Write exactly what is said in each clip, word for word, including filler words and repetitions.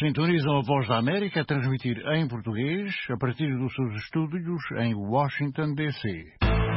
Sintonizam a Voz da América a transmitir em português a partir dos seus estúdios em Washington, D C.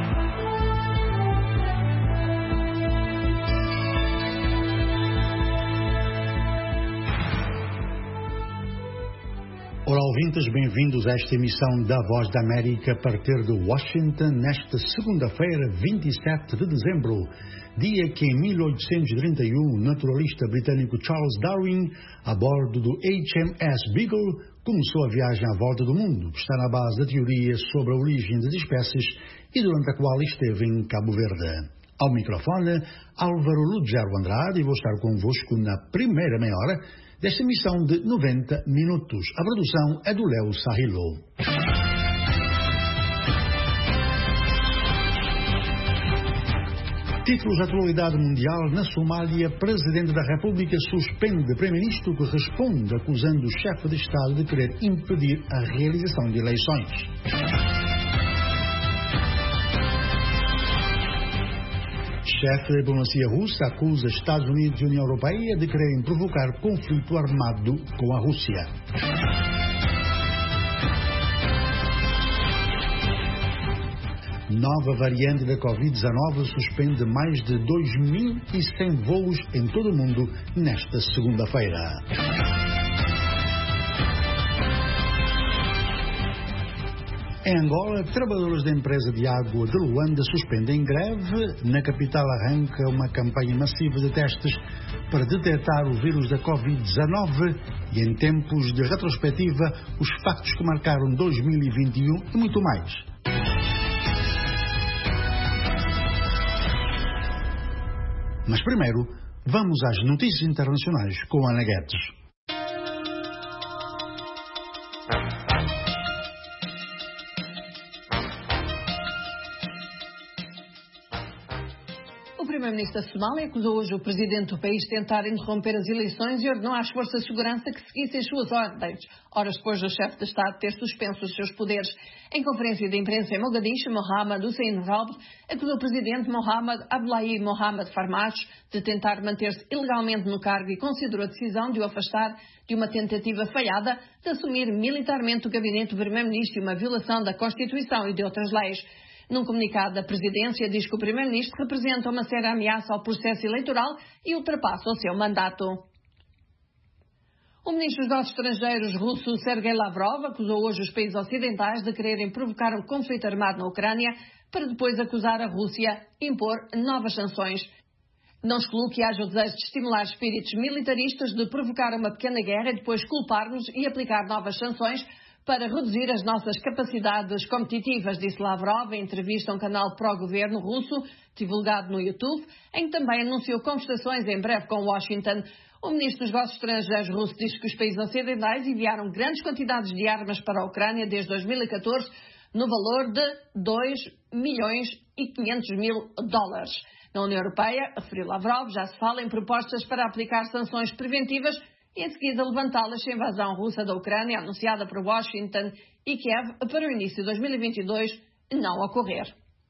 Olá, ouvintes, bem-vindos a esta emissão da Voz da América a partir de Washington, nesta segunda-feira, vinte e sete de dezembro, dia que em mil oitocentos e trinta e um, o naturalista britânico Charles Darwin, a bordo do H M S Beagle, começou a viagem à volta do mundo, que está na base da teoria sobre a origem das espécies e durante a qual esteve em Cabo Verde. Ao microfone, Álvaro Lugero Andrade, e vou estar convosco na primeira meia hora desta emissão de noventa minutos. A produção é do Léo Sahilo. Títulos de atualidade mundial. Na Somália, presidente da República suspende primeiro-ministro que responde acusando o chefe de Estado de querer impedir a realização de eleições. Chefe da diplomacia russa acusa Estados Unidos e União Europeia de quererem provocar conflito armado com a Rússia. Nova variante da covid dezenove suspende mais de dois mil e cem voos em todo o mundo nesta segunda-feira. Em Angola, trabalhadores da empresa de água de Luanda suspendem greve. Na capital arranca uma campanha massiva de testes para detectar o vírus da covid dezenove e, em tempos de retrospectiva, os factos que marcaram dois mil e vinte e um e muito mais. Mas primeiro, vamos às notícias internacionais com Ana Guedes. O primeiro-ministro da Somália acusou hoje o presidente do país de tentar interromper as eleições e ordenou às forças de segurança que seguissem as suas ordens, horas depois do chefe de Estado ter suspenso os seus poderes. Em conferência de imprensa em Mogadishu, Mohamed Hussein Roble acusou o presidente Mohamed Abdullahi Mohamed Farmajo de tentar manter-se ilegalmente no cargo e considerou a decisão de o afastar de uma tentativa falhada de assumir militarmente o gabinete do primeiro-ministro e uma violação da Constituição e de outras leis. Num comunicado, a presidência diz que o primeiro-ministro representa uma séria ameaça ao processo eleitoral e ultrapassa o seu mandato. O ministro dos Negócios Estrangeiros russo Sergei Lavrov acusou hoje os países ocidentais de quererem provocar um conflito armado na Ucrânia para depois acusar a Rússia de impor novas sanções. Não excluo que haja o desejo de estimular espíritos militaristas de provocar uma pequena guerra e depois culpar-nos e aplicar novas sanções para reduzir as nossas capacidades competitivas, disse Lavrov em entrevista a um canal pró-governo russo, divulgado no YouTube, em que também anunciou conversações em breve com Washington. O ministro dos Negócios Estrangeiros russo diz que os países ocidentais enviaram grandes quantidades de armas para a Ucrânia desde dois mil e catorze, no valor de dois milhões e quinhentos mil dólares. Na União Europeia, referiu Lavrov, já se fala em propostas para aplicar sanções preventivas e em seguida levantá-las se a invasão russa da Ucrânia, anunciada por Washington e Kiev para o início de dois mil e vinte e dois, não ocorrer.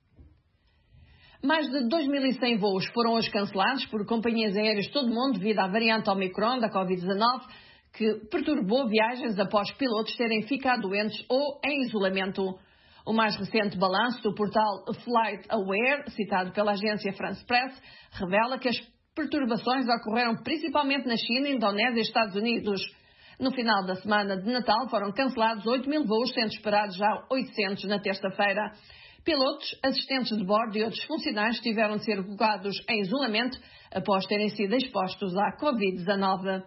Mais de dois mil e cem voos foram hoje cancelados por companhias aéreas de todo o mundo devido à variante Omicron da covid dezenove, que perturbou viagens após pilotos terem ficado doentes ou em isolamento. O mais recente balanço do portal FlightAware, citado pela agência France Press, revela que as perturbações ocorreram principalmente na China, Indonésia e Estados Unidos. No final da semana de Natal foram cancelados oito mil voos, sendo esperados já oitocentos na terça-feira. Pilotos, assistentes de bordo e outros funcionários tiveram de ser colocados em isolamento após terem sido expostos à covid dezenove.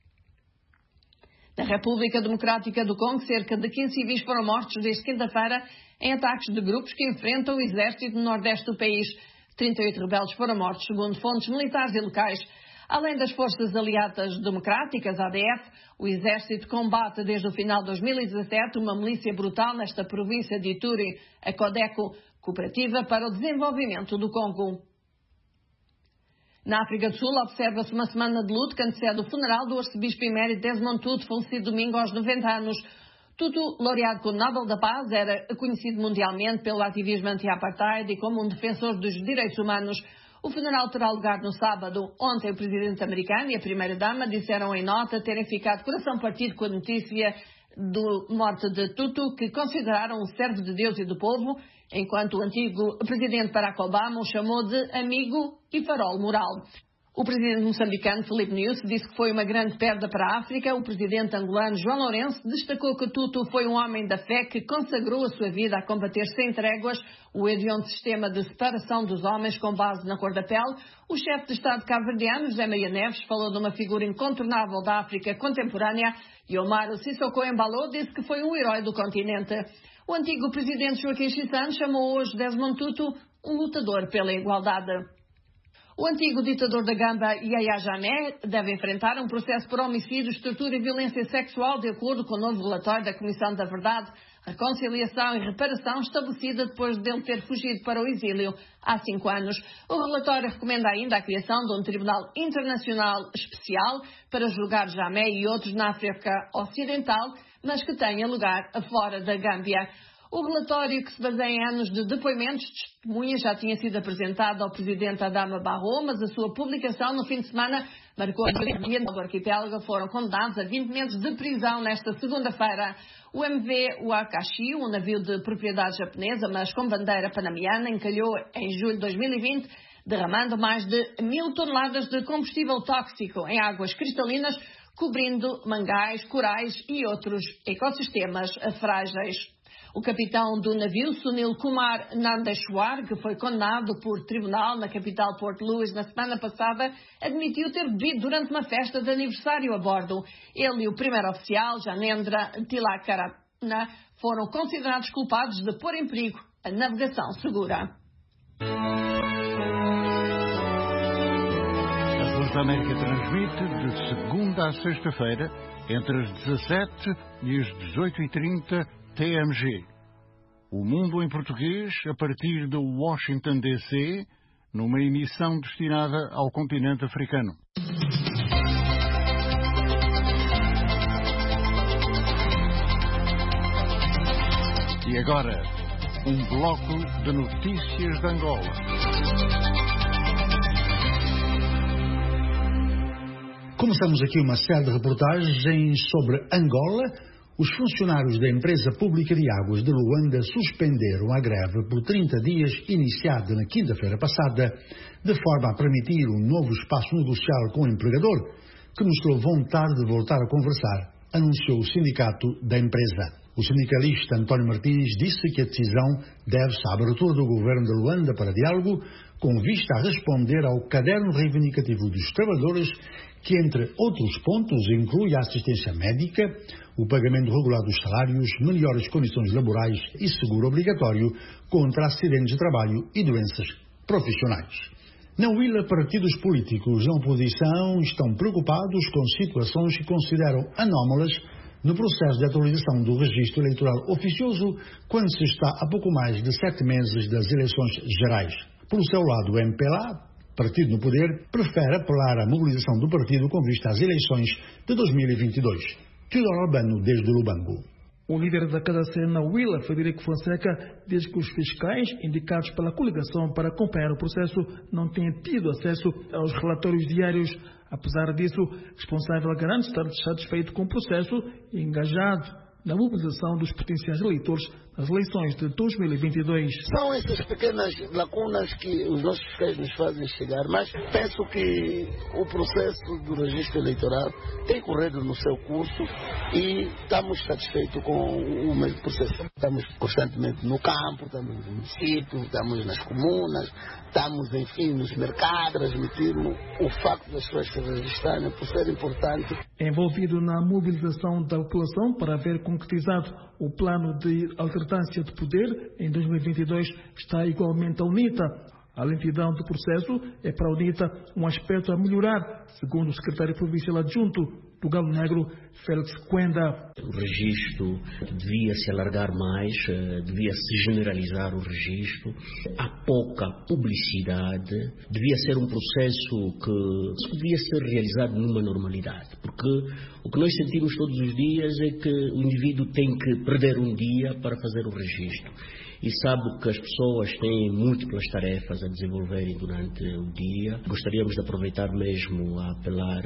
Na República Democrática do Congo, cerca de quinze civis foram mortos desde quinta-feira em ataques de grupos que enfrentam o exército no nordeste do país. trinta e oito rebeldes foram mortos, segundo fontes militares e locais. Além das forças aliadas democráticas, A D F, o exército combate desde o final de dois mil e dezassete uma milícia brutal nesta província de Ituri, a Codeco, Cooperativa para o Desenvolvimento do Congo. Na África do Sul, observa-se uma semana de luto que antecede o funeral do arcebispo emérito Desmond Tutu, falecido domingo aos noventa anos. Tutu, laureado com o Nobel da Paz, era conhecido mundialmente pelo ativismo anti-apartheid e como um defensor dos direitos humanos. O funeral terá lugar no sábado. Ontem o presidente americano e a primeira-dama disseram em nota terem ficado coração partido com a notícia da morte de Tutu, que consideraram um servo de Deus e do povo, enquanto o antigo presidente Barack Obama o chamou de amigo e farol moral. O presidente moçambicano Filipe Nyusi disse que foi uma grande perda para a África. O presidente angolano João Lourenço destacou que Tutu foi um homem da fé que consagrou a sua vida a combater sem tréguas o hediondo sistema de separação dos homens com base na cor da pele. O chefe de Estado cabo-verdiano, José Maria Neves, falou de uma figura incontornável da África contemporânea e Omaro Sissoko Embalo disse que foi um herói do continente. O antigo presidente Joaquim Chissano chamou hoje Desmond Tutu um lutador pela igualdade. O antigo ditador da Gamba, Yahya Jammeh, deve enfrentar um processo por homicídios, tortura e violência sexual, de acordo com o novo relatório da Comissão da Verdade, Reconciliação e Reparação, estabelecida depois de ele ter fugido para o exílio há cinco anos. O relatório recomenda ainda a criação de um Tribunal Internacional Especial para julgar Jammeh e outros na África Ocidental, mas que tenha lugar fora da Gâmbia. O relatório, que se baseia em anos de depoimentos de testemunhas, já tinha sido apresentado ao presidente Adama Barrow, mas a sua publicação no fim de semana marcou que o dia do arquipélago foram condenados a vinte meses de prisão nesta segunda-feira. O M V Wakashi, um navio de propriedade japonesa, mas com bandeira panamiana, encalhou em julho de dois mil e vinte, derramando mais de mil toneladas de combustível tóxico em águas cristalinas, cobrindo mangais, corais e outros ecossistemas frágeis. O capitão do navio, Sunil Kumar Nandeshwar, que foi condenado por tribunal na capital Port Louis na semana passada, admitiu ter bebido durante uma festa de aniversário a bordo. Ele e o primeiro oficial, Janendra Tilakarana, foram considerados culpados de pôr em perigo a navegação segura. A Voz da América transmite de segunda a sexta-feira, entre as dezassete e as dezoito e trinta T M G. O Mundo em Português, a partir de Washington, D C, numa emissão destinada ao continente africano. E agora, um bloco de notícias de Angola. Começamos aqui uma série de reportagens sobre Angola. Os funcionários da empresa pública de águas de Luanda suspenderam a greve por trinta dias, iniciada na quinta-feira passada, de forma a permitir um novo espaço negocial com o empregador, que mostrou vontade de voltar a conversar, anunciou o sindicato da empresa. O sindicalista António Martins disse que a decisão deve-se à abertura do governo de Luanda para diálogo, com vista a responder ao caderno reivindicativo dos trabalhadores, que, entre outros pontos, inclui a assistência médica, o pagamento regular dos salários, melhores condições laborais e seguro obrigatório contra acidentes de trabalho e doenças profissionais. Na Huila, partidos políticos na oposição estão preocupados com situações que consideram anómalas no processo de atualização do registro eleitoral oficioso, quando se está a pouco mais de sete meses das eleições gerais. Pelo seu lado, o M P L A, partido no poder, prefere apelar à mobilização do partido com vista às eleições de dois mil e vinte e dois. Teodoro Albano, desde Lubango. O líder da K D C na Huila, Frederico Fonseca, diz que os fiscais indicados pela coligação para acompanhar o processo não têm tido acesso aos relatórios diários. Apesar disso, o responsável garante estar satisfeito com o processo e engajado na mobilização dos potenciais eleitores nas eleições de dois mil e vinte e dois. São essas pequenas lacunas que os nossos fiscais nos fazem chegar, mas penso que o processo do registro eleitoral tem corrido no seu curso e estamos satisfeitos com o mesmo processo. Estamos constantemente no campo, estamos nos municípios, estamos nas comunas, estamos, enfim, nos mercados, transmitindo o facto das pessoas se registrarem por ser importante. Envolvido na mobilização da população para ver concretizado o plano de alternância de poder em dois mil e vinte e dois, está igualmente a UNITA. A lentidão do processo é para a UNITA um aspecto a melhorar, segundo o secretário provincial adjunto do Galo Negro, Félix Quenda. O registro devia se alargar mais, devia se generalizar o registro. Há pouca publicidade, devia ser um processo que devia ser realizado numa normalidade, porque o que nós sentimos todos os dias é que o indivíduo tem que perder um dia para fazer o registro. e sabe que as pessoas têm múltiplas tarefas a desenvolverem durante o dia. Gostaríamos de aproveitar mesmo a apelar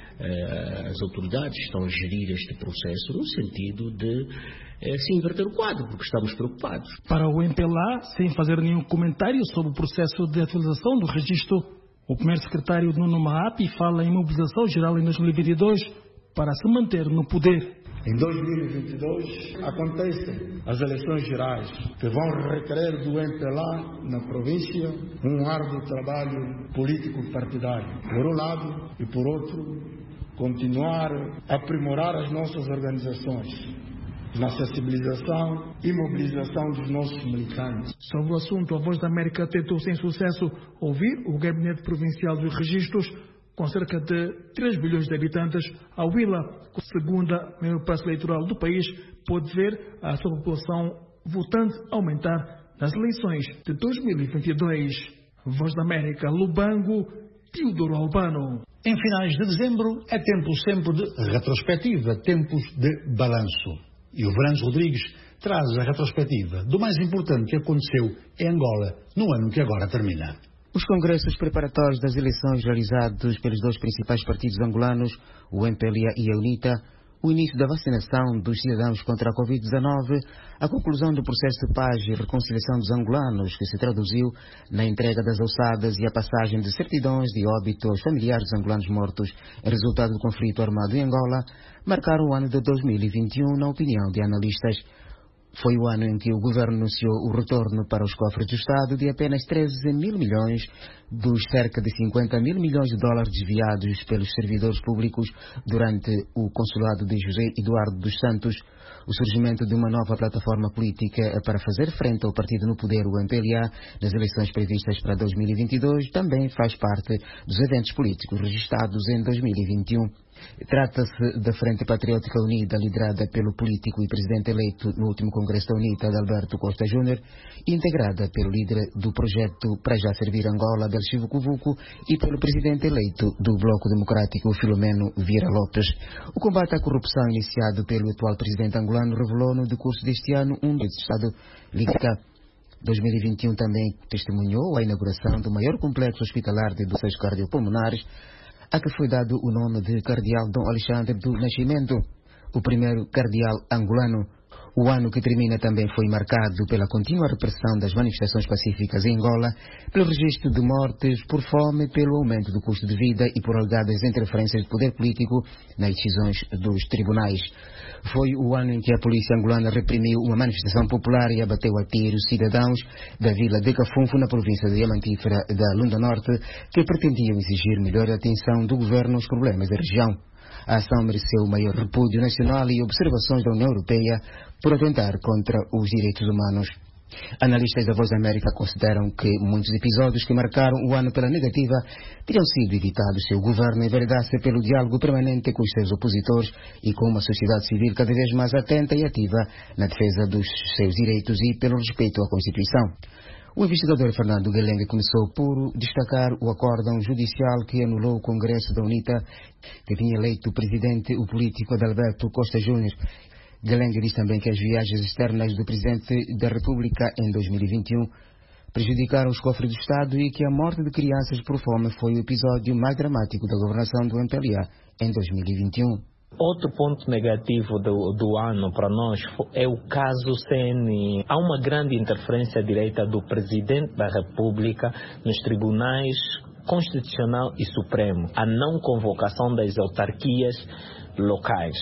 eh, às autoridades que estão a gerir este processo no sentido de eh, se inverter o quadro, porque estamos preocupados. Para o M P L A, sem fazer nenhum comentário sobre o processo de atualização do registro, o primeiro secretário Nuno Maapi fala em mobilização geral em dois mil e vinte e dois para se manter no poder. Em dois mil e vinte e dois acontecem as eleições gerais, que vão requerer do M P L A na província um árduo trabalho político partidário, por um lado, e por outro, continuar a aprimorar as nossas organizações na sensibilização e mobilização dos nossos militantes. Sobre o assunto, a Voz da América tentou sem sucesso ouvir o Gabinete Provincial dos Registros, com cerca de três bilhões de habitantes. A Huila, segunda maior praça eleitoral do país, pode ver a sua população votante aumentar nas eleições de dois mil e vinte e dois. Voz da América, Lubango, Teodoro Albano. Em finais de dezembro é tempo sempre de retrospectiva, tempos de balanço. E o Verãs Rodrigues traz a retrospectiva do mais importante que aconteceu em Angola no ano que agora termina. Os congressos preparatórios das eleições realizados pelos dois principais partidos angolanos, o M P L A e a UNITA, o início da vacinação dos cidadãos contra a covid dezenove, a conclusão do processo de paz e reconciliação dos angolanos, que se traduziu na entrega das alçadas e a passagem de certidões de óbito aos familiares dos angolanos mortos em resultado do conflito armado em Angola, marcaram o ano de dois mil e vinte e um, na opinião de analistas. Foi o ano em que o governo anunciou o retorno para os cofres do Estado de apenas treze mil milhões dos cerca de cinquenta mil milhões de dólares desviados pelos servidores públicos durante o consulado de José Eduardo dos Santos. O surgimento de uma nova plataforma política para fazer frente ao partido no poder, o M P L A, nas eleições previstas para dois mil e vinte e dois, também faz parte dos eventos políticos registrados em dois mil e vinte e um. Trata-se da Frente Patriótica Unida, liderada pelo político e presidente eleito no último Congresso da UNITA, Alberto Costa Júnior, integrada pelo líder do projeto Para Já Servir Angola, Abel Chivucovuco, e pelo presidente eleito do Bloco Democrático, Filomeno Vieira Lopes. O combate à corrupção iniciado pelo atual presidente angolano revelou no decurso deste ano um de Estado Liga. dois mil e vinte e um também testemunhou a inauguração do maior complexo hospitalar de doenças cardiopulmonares, a que foi dado o nome de Cardeal Dom Alexandre do Nascimento, o primeiro cardeal angolano. O ano que termina também foi marcado pela contínua repressão das manifestações pacíficas em Angola, pelo registro de mortes por fome, pelo aumento do custo de vida e por alegadas interferências do poder político nas decisões dos tribunais. Foi o ano em que a polícia angolana reprimiu uma manifestação popular e abateu a tiros cidadãos da vila de Cafunfo, na província de Diamantífera da Lunda Norte, que pretendiam exigir melhor atenção do governo aos problemas da região. A ação mereceu o maior repúdio nacional e observações da União Europeia por atentar contra os direitos humanos. Analistas da Voz da América consideram que muitos episódios que marcaram o ano pela negativa teriam sido evitados se o governo enveredasse pelo diálogo permanente com os seus opositores e com uma sociedade civil cada vez mais atenta e ativa na defesa dos seus direitos e pelo respeito à Constituição. O investigador Fernando Guelengue começou por destacar o acórdão judicial que anulou o Congresso da UNITA, que tinha eleito o presidente, o político Adalberto Costa Júnior. Guelengue diz também que as viagens externas do Presidente da República em dois mil e vinte e um prejudicaram os cofres do Estado e que a morte de crianças por fome foi o episódio mais dramático da governação do M P L A em dois mil e vinte e um. Outro ponto negativo do, do ano para nós é o caso C N I. Há uma grande interferência direta do Presidente da República nos tribunais Constitucional e Supremo, a não convocação das autarquias locais.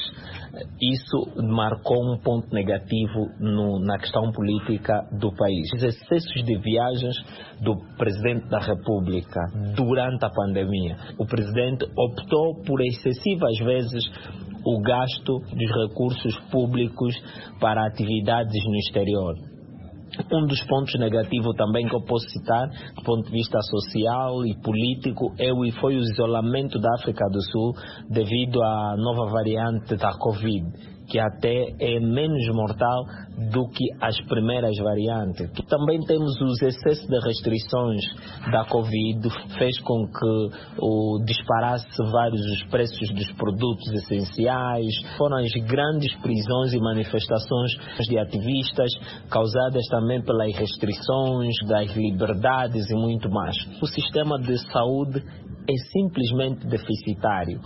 Isso marcou um ponto negativo no, na questão política do país. Os excessos de viagens do Presidente da República durante a pandemia. O Presidente optou por excessivas vezes o gasto dos recursos públicos para atividades no exterior. Um dos pontos negativos também que eu posso citar, do ponto de vista social e político, é o, foi o isolamento da África do Sul devido à nova variante da Covid, que até é menos mortal do que as primeiras variantes. Também temos os excessos de restrições da Covid, fez com que o disparasse vários os preços dos produtos essenciais. Foram as grandes prisões e manifestações de ativistas, causadas também pelas restrições das liberdades e muito mais. O sistema de saúde é simplesmente deficitário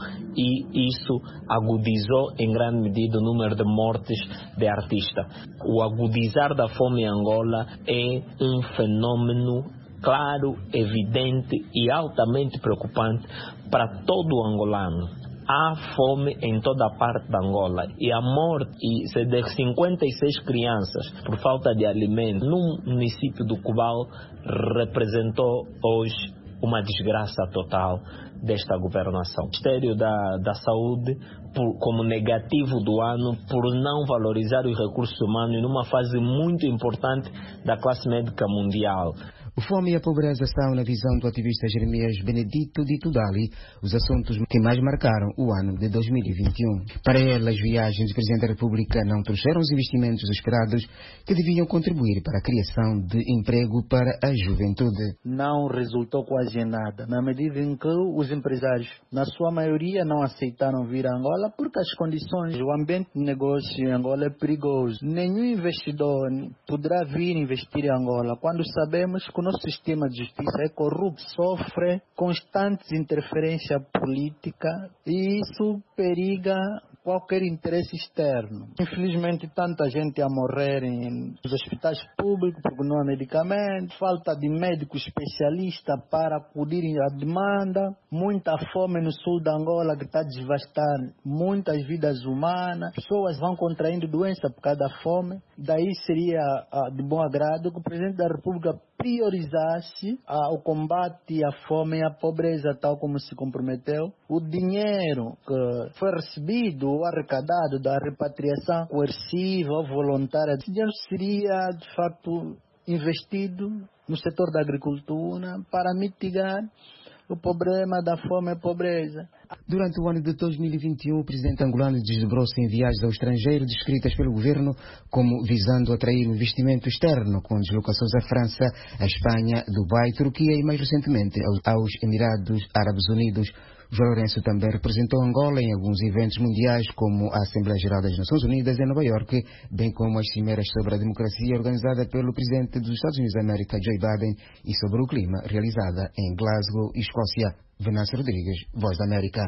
e isso agudizou em grande medida o número de mortes de artistas. O agudizar da fome em Angola é um fenômeno claro, evidente e altamente preocupante para todo o angolano. Há fome em toda a parte da Angola e a morte de cinquenta e seis crianças por falta de alimento no município do Cubal representou hoje uma desgraça total desta governação. O Ministério da, da Saúde, por, como negativo do ano, por não valorizar os recursos humanos numa fase muito importante da classe médica mundial. O fome e a pobreza são, na visão do ativista Jeremias Benedito Dito Dali, os assuntos que mais marcaram o ano de dois mil e vinte e um. Para ele, as viagens do Presidente da República não trouxeram os investimentos esperados que deviam contribuir para a criação de emprego para a juventude. Não resultou quase nada, na medida em que os empresários, na sua maioria, não aceitaram vir a Angola porque as condições, o ambiente de negócio em Angola é perigoso. Nenhum investidor poderá vir investir em Angola quando sabemos que o nosso sistema de justiça é corrupto, sofre constantes interferências políticas e isso periga qualquer interesse externo. Infelizmente, tanta gente a morrer em, nos hospitais públicos porque não há medicamento, falta de médico especialista para acudir à demanda, muita fome no sul da Angola que está a devastar muitas vidas humanas, pessoas vão contraindo doença por causa da fome. Daí seria ah, de bom agrado que o Presidente da República priorizasse ah, o combate à fome e à pobreza, tal como se comprometeu. O dinheiro que foi recebido ou arrecadado da repatriação coerciva ou voluntária, esse dinheiro seria, de fato, investido no setor da agricultura para mitigar o problema da fome e pobreza. Durante o ano de dois mil e vinte e um, o presidente angolano desdobrou-se em viagens ao estrangeiro descritas pelo governo como visando atrair investimento externo, com deslocações à França, à Espanha, Dubai, Turquia e mais recentemente aos Emirados Árabes Unidos. João Lourenço também representou Angola em alguns eventos mundiais, como a Assembleia Geral das Nações Unidas em Nova Iorque, bem como as cimeiras sobre a democracia organizada pelo presidente dos Estados Unidos da América, Joe Biden, e sobre o clima, realizada em Glasgow, Escócia. Venâncio Rodrigues, Voz da América.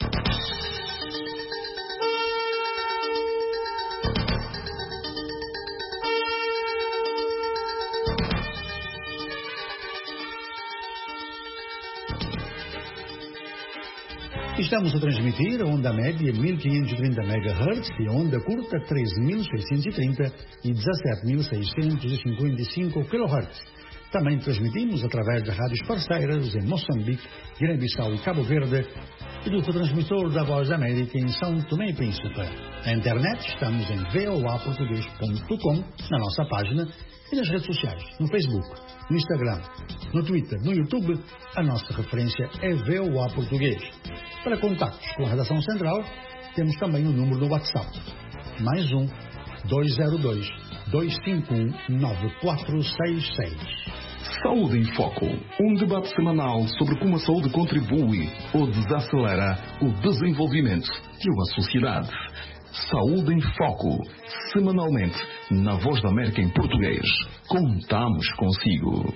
Estamos a transmitir a onda média mil quinhentos e trinta megahertz e a onda curta treze mil seiscentos e trinta e dezassete mil seiscentos e cinquenta e cinco kilohertz. Também transmitimos através de rádios parceiras em Moçambique, Guiné-Bissau e Cabo Verde e do retransmissor da Voz da América em São Tomé e Príncipe. Na internet estamos em v o a português ponto com, na nossa página, e nas redes sociais, no Facebook, no Instagram, no Twitter, no YouTube. A nossa referência é V O A Português. Para contactos com a Redação Central, temos também o número do WhatsApp. Mais um, dois zero dois, dois cinco um, nove quatro seis seis. Saúde em Foco. Um debate semanal sobre como a saúde contribui ou desacelera o desenvolvimento de uma sociedade. Saúde em Foco. Semanalmente, na Voz da América em português. Contamos consigo.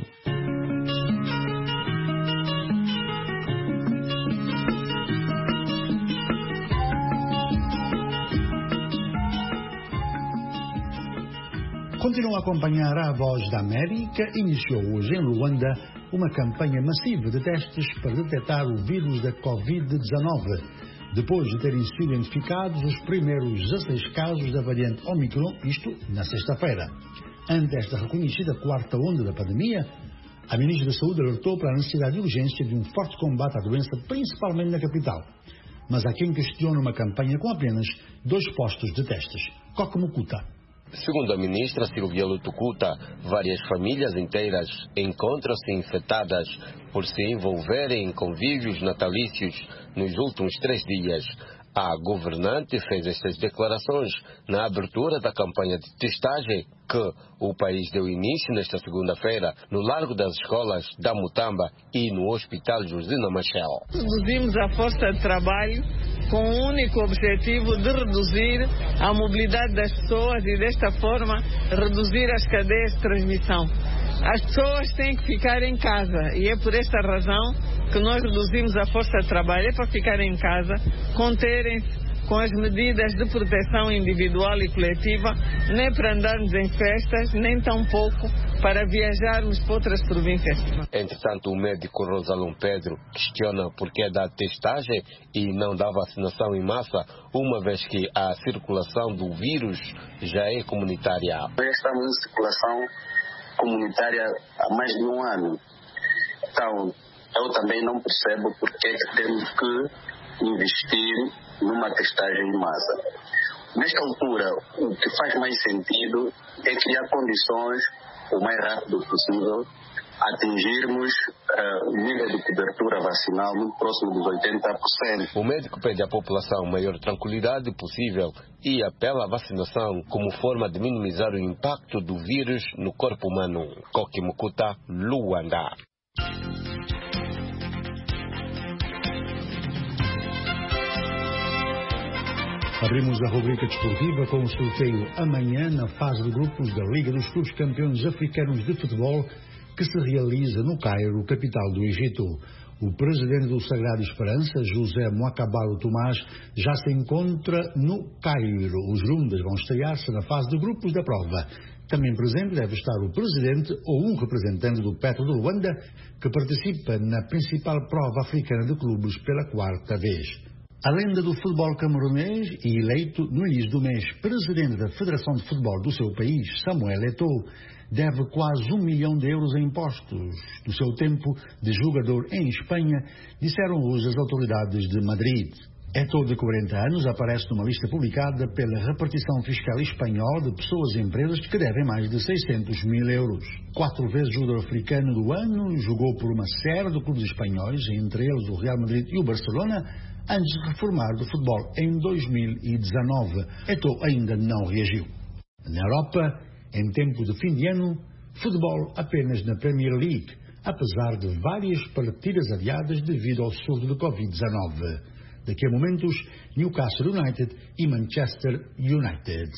Continuam a acompanhar a Voz da América. Iniciou hoje em Luanda uma campanha massiva de testes para detectar o vírus da covid dezenove, depois de terem sido identificados os primeiros dezasseis casos da variante Omicron, isto na sexta-feira. Ante esta reconhecida quarta onda da pandemia, a Ministra da Saúde alertou para a necessidade de urgência de um forte combate à doença, principalmente na capital. Mas há quem questiona uma campanha com apenas dois postos de testes. Coque Mucuta. Segundo a ministra Silvia Lutucuta, várias famílias inteiras encontram-se infectadas por se envolverem em convívios natalícios nos últimos três dias. A governante fez estas declarações na abertura da campanha de testagem que o país deu início nesta segunda-feira no Largo das Escolas da Mutamba e no Hospital Josina Machel. Reduzimos a força de trabalho com o único objetivo de reduzir a mobilidade das pessoas e, desta forma, reduzir as cadeias de transmissão. As pessoas têm que ficar em casa e é por esta razão que nós reduzimos a força de trabalho. É para ficar em casa, conterem-se com as medidas de proteção individual e coletiva, nem para andarmos em festas, nem tampouco para viajarmos para outras províncias. Entretanto, o médico Rosalom Pedro questiona o porquê da testagem e não da vacinação em massa, uma vez que a circulação do vírus já é comunitária. Nós estamos em circulação comunitária há mais de um ano. Então, eu também não percebo porque que temos que investir numa testagem em massa. Nesta altura, o que faz mais sentido é criar condições, o mais rápido possível, atingirmos uh, o nível de cobertura vacinal muito próximo dos oitenta por cento. O médico pede à população maior tranquilidade possível e apela à vacinação como forma de minimizar o impacto do vírus no corpo humano. Koki Mukuta, Luanda. Abrimos a rubrica desportiva com o sorteio amanhã na fase de grupos da Liga dos Clubes Campeões Africanos de Futebol, que se realiza no Cairo, capital do Egito. O presidente do Sagrado Esperança, José Moacabalo Tomás, já se encontra no Cairo. Os Rundas vão estrear-se na fase de grupos da prova. Também presente deve estar o presidente ou um representante do Petro de Luanda, que participa na principal prova africana de clubes pela quarta vez. A lenda do futebol camerunês e eleito no início do mês presidente da Federação de Futebol do seu país, Samuel Eto'o, deve quase um milhão de euros em impostos do seu tempo de jogador em Espanha, disseram hoje as autoridades de Madrid. Eto'o, de quarenta anos, aparece numa lista publicada pela repartição fiscal espanhola de pessoas e empresas que devem mais de seiscentos mil euros. Quatro vezes jogador africano do ano, jogou por uma série de clubes espanhóis, entre eles o Real Madrid e o Barcelona, antes de reformar do futebol em dois mil e dezanove. Eto'o ainda não reagiu. Na Europa, em tempo de fim de ano, futebol apenas na Premier League, apesar de várias partidas adiadas devido ao surto de covid dezanove. Daqui a momentos, Newcastle United e Manchester United.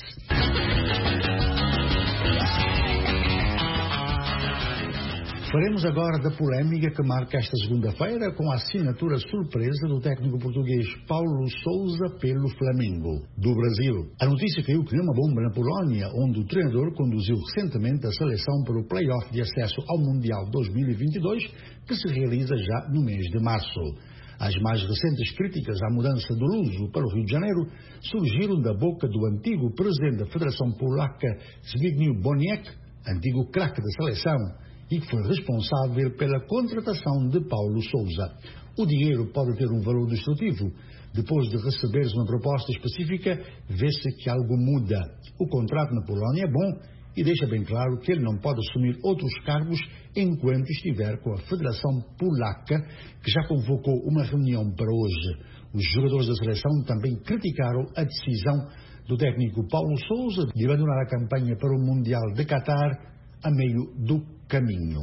Faremos agora da polémica que marca esta segunda-feira com a assinatura surpresa do técnico português Paulo Sousa pelo Flamengo do Brasil. A notícia caiu que nem uma bomba na Polónia, onde o treinador conduziu recentemente a seleção para o play-off de acesso ao Mundial dois mil e vinte e dois, que se realiza já no mês de março. As mais recentes críticas à mudança do Luso para o Rio de Janeiro surgiram da boca do antigo presidente da Federação Polaca, Zbigniew Boniek, antigo craque da seleção, e que foi responsável pela contratação de Paulo Sousa. O dinheiro pode ter um valor destrutivo. Depois de receberes uma proposta específica, vê-se que algo muda. O contrato na Polónia é bom e deixa bem claro que ele não pode assumir outros cargos enquanto estiver com a Federação Polaca, que já convocou uma reunião para hoje. Os jogadores da seleção também criticaram a decisão do técnico Paulo Sousa de abandonar a campanha para o Mundial de Qatar a meio do caminho.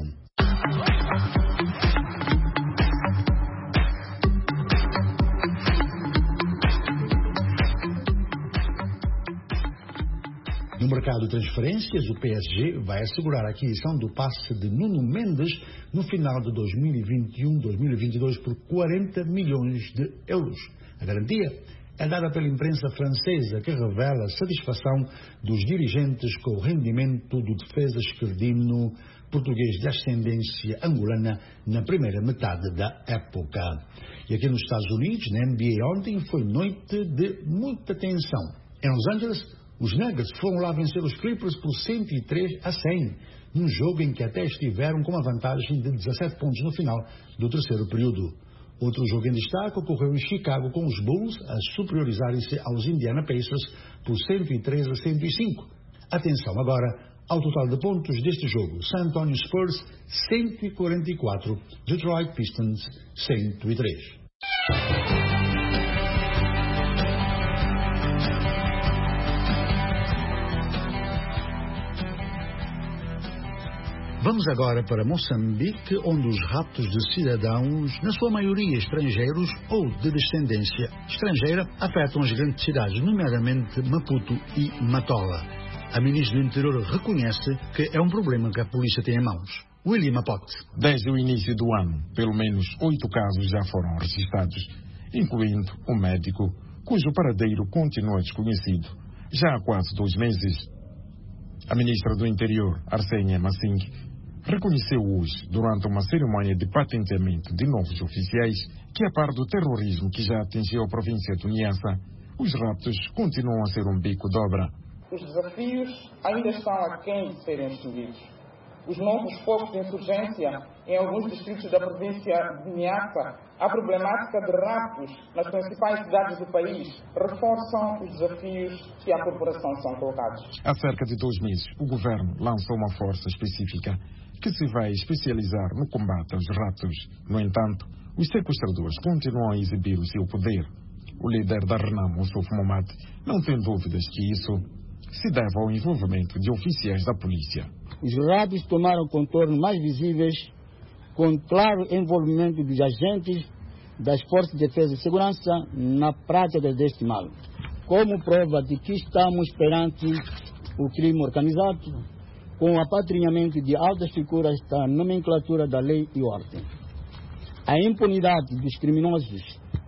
No mercado de transferências, o P S G vai assegurar a aquisição do passe de Nuno Mendes no final de dois mil e vinte e um dois mil e vinte e dois por quarenta milhões de euros. A garantia é dada pela imprensa francesa, que revela a satisfação dos dirigentes com o rendimento do defesa esquerdino português de ascendência angolana na primeira metade da época. E aqui nos Estados Unidos, na N B A ontem, foi noite de muita tensão. Em Los Angeles, os Nuggets foram lá vencer os Clippers por cento e três a cem, num jogo em que até estiveram com uma vantagem de dezassete pontos no final do terceiro período. Outro jogo em destaque ocorreu em Chicago, com os Bulls a superiorizarem-se aos Indiana Pacers por cento e três a cento e cinco. Atenção agora ao total de pontos deste jogo. San Antonio Spurs cento e quarenta e quatro, Detroit Pistons cento e três. Vamos agora para Moçambique, onde os raptos de cidadãos, na sua maioria estrangeiros ou de descendência estrangeira, afetam as grandes cidades, nomeadamente Maputo e Matola. A ministra do Interior reconhece que é um problema que a polícia tem em mãos. William Apote. Desde o início do ano, pelo menos oito casos já foram registrados, incluindo um médico cujo paradeiro continua desconhecido já há quase dois meses. A ministra do Interior, Arsênia Massing, reconheceu hoje, durante uma cerimônia de patenteamento de novos oficiais, que, a par do terrorismo que já atingiu a província de Niassa, os raptos continuam a ser um bico de obra. Os desafios ainda estão aquém de serem assumidos. Os novos focos de insurgência em alguns distritos da província de Niassa, a problemática de raptos nas principais cidades do país, reforçam os desafios que à corporação são colocados. Há cerca de dois meses, o governo lançou uma força específica que se vai especializar no combate aos raptos. No entanto, os sequestradores continuam a exibir o seu poder. O líder da Renamo, Ossuf Momad, não tem dúvidas que isso se deve ao envolvimento de oficiais da polícia. Os raptos tomaram contornos mais visíveis, com claro envolvimento dos agentes das Forças de Defesa e Segurança na prática deste mal, como prova de que estamos perante o crime organizado, com o apatrinhamento de altas figuras da nomenclatura da lei e ordem. A impunidade dos criminosos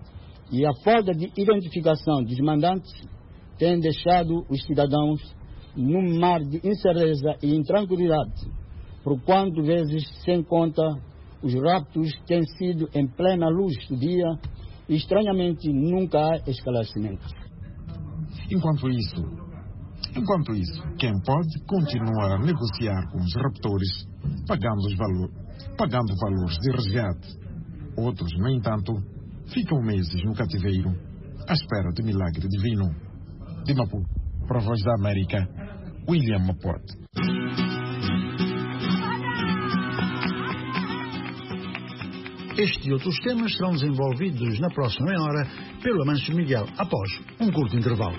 e a falta de identificação dos mandantes têm deixado os cidadãos num mar de incerteza e intranquilidade, por quanto vezes, sem conta, os raptos têm sido em plena luz do dia e, estranhamente, nunca há esclarecimento. Enquanto isso, enquanto isso, quem pode continua a negociar com os raptores, pagando, os valor, pagando valores de resgate. Outros, no entanto, ficam meses no cativeiro, à espera de milagre divino. De Maputo, para a Voz da América, William Mapote. Este e outros temas serão desenvolvidos na próxima meia hora pelo Amancio Miguel, após um curto intervalo.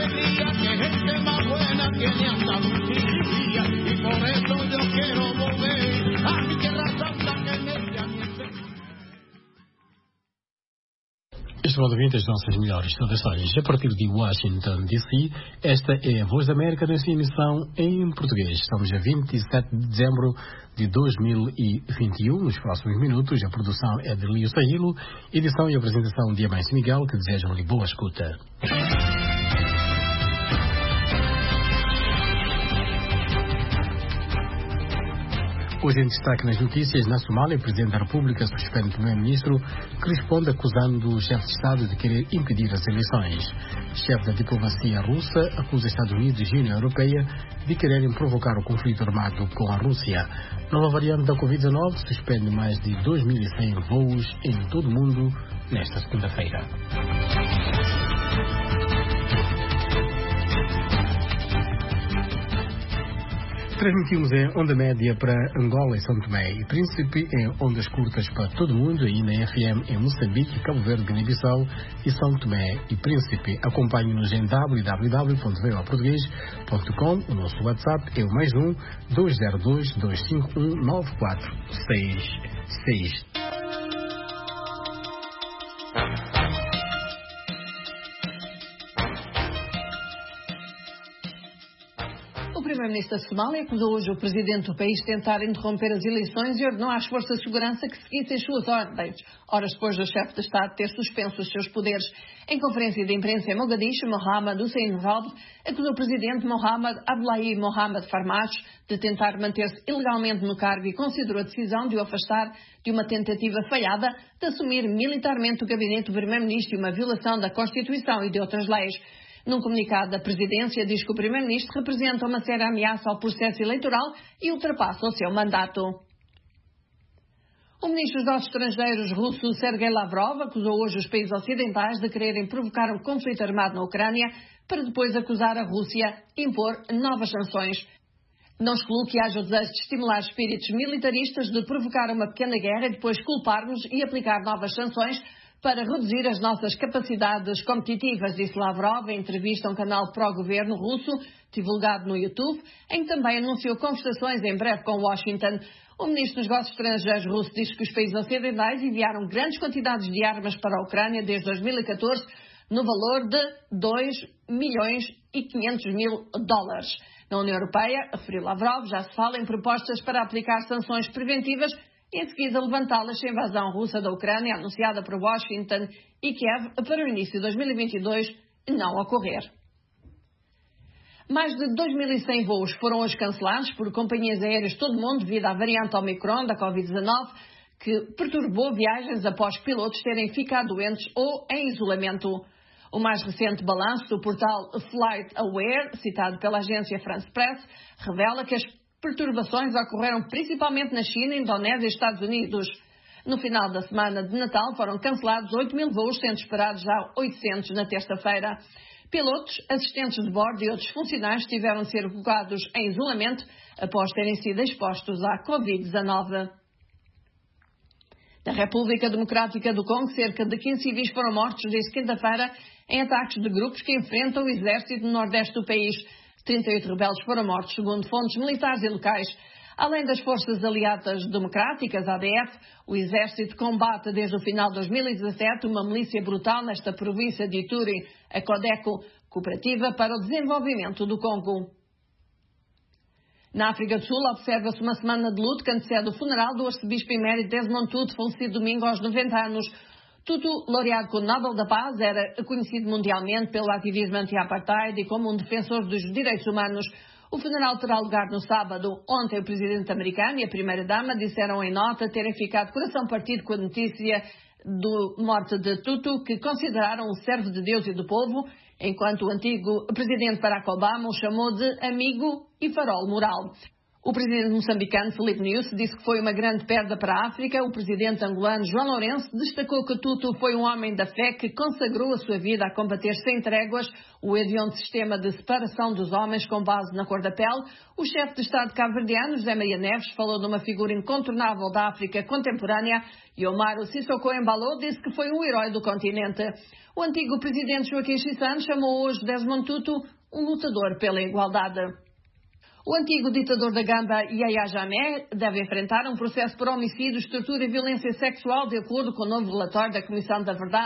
Alegría, alegría, que gente más buena tiene Andalucía, y por eso yo quiero volver. estimado ouvinte, as nossas melhores saudações. A partir de Washington, D C, esta é a Voz da América na sua emissão em português. Estamos a vinte e sete de dezembro de dois mil e vinte e um. Nos próximos minutos, a produção é de Lio Sahilo, edição e apresentação de Amâncio Miguel, que desejam-lhe boa escuta. Hoje em destaque nas notícias, na Somália, o Presidente da República suspende o Primeiro-Ministro, que responde acusando o chefe de Estado de querer impedir as eleições. O chefe da diplomacia russa acusa Estados Unidos e União Europeia de quererem provocar o conflito armado com a Rússia. Nova variante da covid dezenove suspende mais de dois mil e cem voos em todo o mundo nesta segunda-feira. Transmitimos em onda média para Angola e São Tomé e Príncipe, em ondas curtas para todo o mundo, ainda em F M em Moçambique, Cabo Verde, Guiné-Bissau e São Tomé e Príncipe. Acompanhe-nos em w w w ponto v o português ponto com. O nosso WhatsApp é o mais um dois zero dois, dois cinco um, nove quatro seis seis. O Primeiro-Ministro da Somália acusou hoje o Presidente do país de tentar interromper as eleições e ordenou às forças de segurança que seguissem suas ordens, horas depois do chefe de Estado ter suspenso os seus poderes. Em conferência de imprensa em Mogadishu, Mohamed Hussein Raub acusou o Presidente Mohamed Abdullahi Mohamed Farmajo de tentar manter-se ilegalmente no cargo e considerou a decisão de o afastar de uma tentativa falhada de assumir militarmente o gabinete do Primeiro-Ministro e uma violação da Constituição e de outras leis. Num comunicado da Presidência, diz que o Primeiro-Ministro representa uma séria ameaça ao processo eleitoral e ultrapassa o seu mandato. O Ministro dos Negócios Estrangeiros russo Sergei Lavrov acusou hoje os países ocidentais de quererem provocar um conflito armado na Ucrânia para depois acusar a Rússia de impor novas sanções. Não excluo que haja o desejo de estimular espíritos militaristas de provocar uma pequena guerra e depois culpar-nos e aplicar novas sanções para reduzir as nossas capacidades competitivas, disse Lavrov em entrevista a um canal pró-governo russo, divulgado no YouTube, em que também anunciou conversações em breve com Washington. O Ministro dos Negócios Estrangeiros russo diz que os países ocidentais enviaram grandes quantidades de armas para a Ucrânia desde dois mil e catorze, no valor de dois milhões e quinhentos mil dólares. Na União Europeia, referiu Lavrov, já se fala em propostas para aplicar sanções preventivas e em seguida levantá-las se a invasão russa da Ucrânia, anunciada por Washington e Kiev para o início de dois mil e vinte e dois, não ocorrer. Mais de dois mil e cem voos foram hoje cancelados por companhias aéreas de todo o mundo devido à variante Omicron da covid dezenove, que perturbou viagens após pilotos terem ficado doentes ou em isolamento. O mais recente balanço do portal FlightAware, citado pela agência France Press, revela que as perturbações ocorreram principalmente na China, Indonésia e Estados Unidos. No final da semana de Natal foram cancelados oito mil voos, sendo esperados já oitocentos na terça-feira. Pilotos, assistentes de bordo e outros funcionários tiveram de ser colocados em isolamento após terem sido expostos à covid dezenove. Na República Democrática do Congo, cerca de quinze civis foram mortos desde quinta-feira em ataques de grupos que enfrentam o exército no nordeste do país. trinta e oito rebeldes foram mortos, segundo fontes militares e locais. Além das forças aliadas democráticas, A D F, o exército combate desde o final de dois mil e dezassete uma milícia brutal nesta província de Ituri, a Codeco, Cooperativa para o Desenvolvimento do Congo. Na África do Sul, observa-se uma semana de luto que antecede o funeral do arcebispo emérito Desmond Tutu, falecido domingo aos noventa anos. Tutu, laureado com o Nobel da Paz, era conhecido mundialmente pelo ativismo anti-apartheid e como um defensor dos direitos humanos. O funeral terá lugar no sábado. Ontem, o presidente americano e a primeira-dama disseram em nota terem ficado coração partido com a notícia da morte de Tutu, que consideraram um servo de Deus e do povo, enquanto o antigo presidente Barack Obama o chamou de amigo e farol moral. O presidente moçambicano, Filipe Nyusi, disse que foi uma grande perda para a África. O presidente angolano, João Lourenço, destacou que Tutu foi um homem da fé que consagrou a sua vida a combater sem tréguas o hediondo sistema de separação dos homens com base na cor da pele. O chefe de Estado cabo-verdiano, José Maria Neves, falou de uma figura incontornável da África contemporânea e Omaro Sissoko Embalo disse que foi um herói do continente. O antigo presidente Joaquim Chissano chamou hoje Desmond Tutu um lutador pela igualdade. O antigo ditador da Gamba, Yahya Jammeh, deve enfrentar um processo por homicídio, tortura e violência sexual, de acordo com o novo relatório da Comissão da Verdade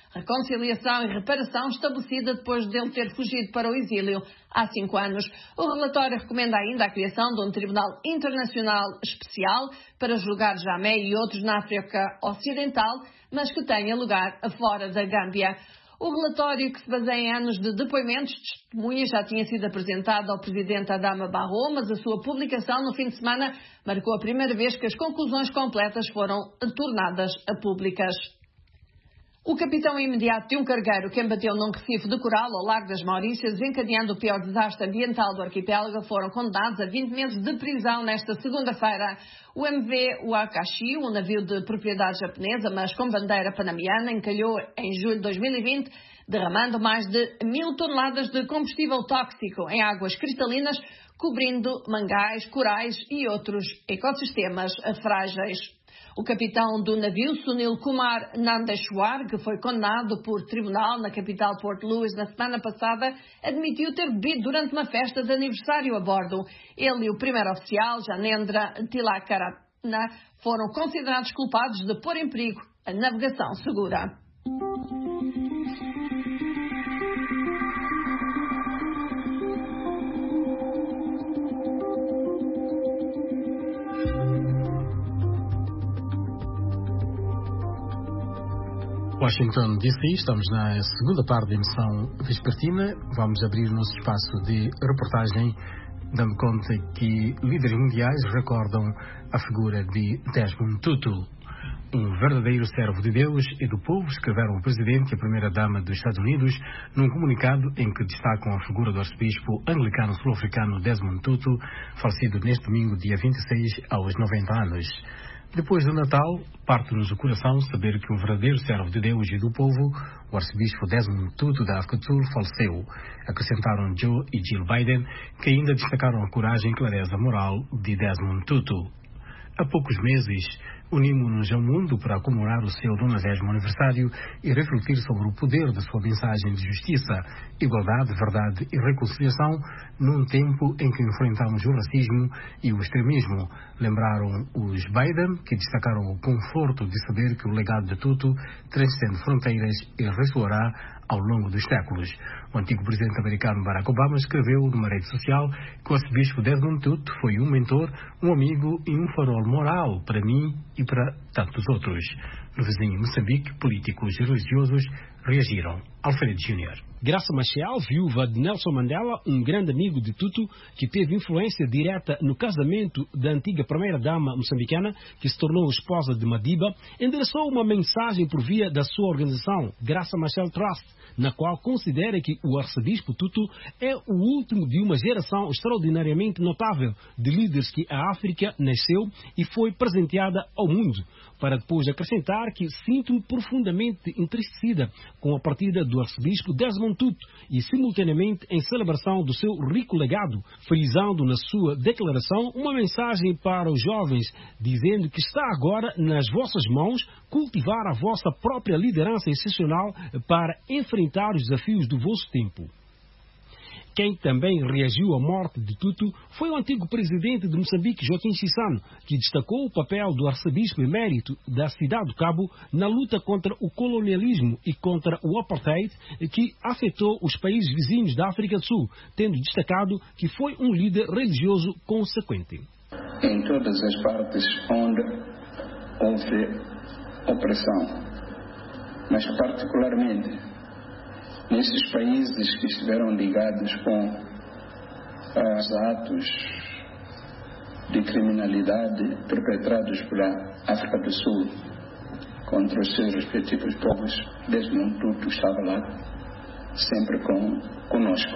reconciliação e reparação estabelecida depois de ele ter fugido para o exílio há cinco anos. O relatório recomenda ainda a criação de um Tribunal Internacional Especial para julgar Jammeh e outros na África Ocidental, mas que tenha lugar fora da Gâmbia. O relatório, que se baseia em anos de depoimentos de testemunhas, já tinha sido apresentado ao presidente Adama Barrow, mas a sua publicação no fim de semana marcou a primeira vez que as conclusões completas foram tornadas públicas. O capitão imediato de um cargueiro que embateu num recife de coral ao Largo das Maurícias, desencadeando o pior desastre ambiental do arquipélago, foram condenados a vinte meses de prisão nesta segunda-feira. O M V Wakashi, um navio de propriedade japonesa, mas com bandeira panamiana, encalhou em julho de dois mil e vinte, derramando mais de mil toneladas de combustível tóxico em águas cristalinas, cobrindo mangais, corais e outros ecossistemas frágeis. O capitão do navio, Sunil Kumar Nandeshwar, que foi condenado por tribunal na capital Port Louis na semana passada, admitiu ter bebido durante uma festa de aniversário a bordo. Ele e o primeiro oficial, Janendra Tilakarana, foram considerados culpados de pôr em perigo a navegação segura. Washington D C, estamos na segunda parte da emissão vespertina. Vamos abrir o nosso espaço de reportagem, dando conta que líderes mundiais recordam a figura de Desmond Tutu. Um verdadeiro servo de Deus e do povo, escreveram o presidente e a primeira-dama dos Estados Unidos num comunicado em que destacam a figura do arcebispo anglicano sul-africano Desmond Tutu, falecido neste domingo, dia vinte e seis, aos noventa anos. Depois do Natal, parte-nos o coração saber que um verdadeiro servo de Deus e do povo, o arcebispo Desmond Tutu da África do Sul, faleceu. Acrescentaram Joe e Jill Biden, que ainda destacaram a coragem e clareza moral de Desmond Tutu. Há poucos meses, unimos-nos ao mundo para comemorar o seu nonagésimo aniversário e refletir sobre o poder da sua mensagem de justiça, igualdade, verdade e reconciliação num tempo em que enfrentamos o racismo e o extremismo. Lembraram os Biden, que destacaram o conforto de saber que o legado de Tutu transcende fronteiras e ressoará ao longo dos séculos. O antigo presidente americano Barack Obama escreveu numa rede social que o arcebispo Desmond Tutu foi um mentor, um amigo e um farol moral para mim e para tantos outros. No vizinho Moçambique, políticos e religiosos reagiram. Alfredo Júnior. Graça Machel, viúva de Nelson Mandela, um grande amigo de Tutu, que teve influência direta no casamento da antiga primeira-dama moçambicana, que se tornou esposa de Madiba, endereçou uma mensagem por via da sua organização, Graça Machel Trust, na qual considera que o arcebispo Tutu é o último de uma geração extraordinariamente notável de líderes que a África nasceu e foi presenteada ao mundo, para depois acrescentar que sinto-me profundamente entristecida com a partida do arcebispo Desmond Tutu e simultaneamente em celebração do seu rico legado, frisando na sua declaração uma mensagem para os jovens, dizendo que está agora nas vossas mãos cultivar a vossa própria liderança excepcional para enfrentar os desafios do vosso tempo. Quem também reagiu à morte de Tutu foi o antigo presidente de Moçambique, Joaquim Chissano, que destacou o papel do arcebispo emérito da cidade do Cabo na luta contra o colonialismo e contra o apartheid que afetou os países vizinhos da África do Sul, tendo destacado que foi um líder religioso consequente. Em todas as partes onde houve opressão, mas particularmente nesses países que estiveram ligados com os atos de criminalidade perpetrados pela África do Sul contra os seus respectivos povos, Desmond Tutu estava lá, sempre com, conosco.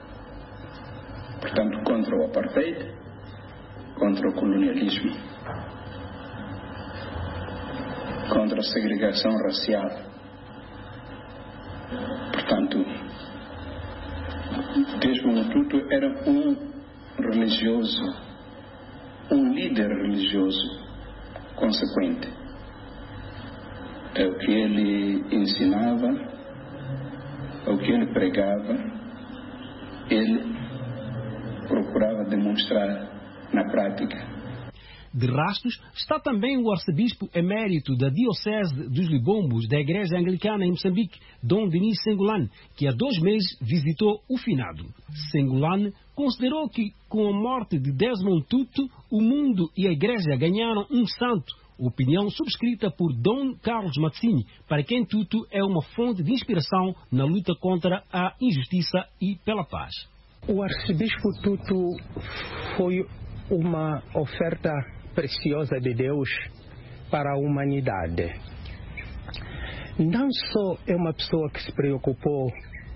Portanto, contra o apartheid, contra o colonialismo, contra a segregação racial. Portanto, Desmond Tutu era um religioso, um líder religioso consequente. É o que ele ensinava, é o que ele pregava, ele procurava demonstrar na prática. de Rastos está também o arcebispo emérito da Diocese dos Libombos da Igreja Anglicana em Moçambique, Dom Denis Sengolan, que há dois meses visitou o finado. Sengolan considerou que, com a morte de Desmond Tutu, o mundo e a Igreja ganharam um santo, opinião subscrita por Dom Carlos Mazzini, para quem Tutu é uma fonte de inspiração na luta contra a injustiça e pela paz. O arcebispo Tutu foi uma oferta preciosa de Deus para a humanidade. Não só é uma pessoa que se preocupou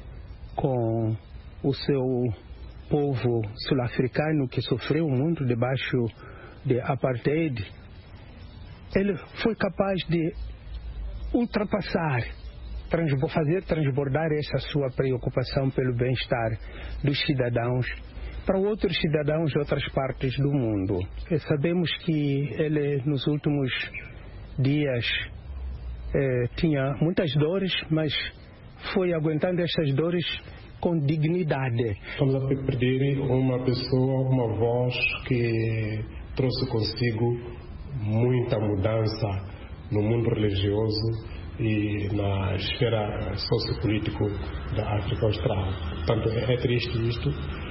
com o seu povo sul-africano que sofreu muito debaixo de apartheid, ele foi capaz de ultrapassar, fazer transbordar essa sua preocupação pelo bem-estar dos cidadãos para outros cidadãos de outras partes do mundo. E sabemos que ele, nos últimos dias, eh, tinha muitas dores, mas foi aguentando essas dores com dignidade. Estamos a perder uma pessoa, uma voz que trouxe consigo muita mudança no mundo religioso e na esfera sociopolítica da África Austral. Portanto, é triste isto,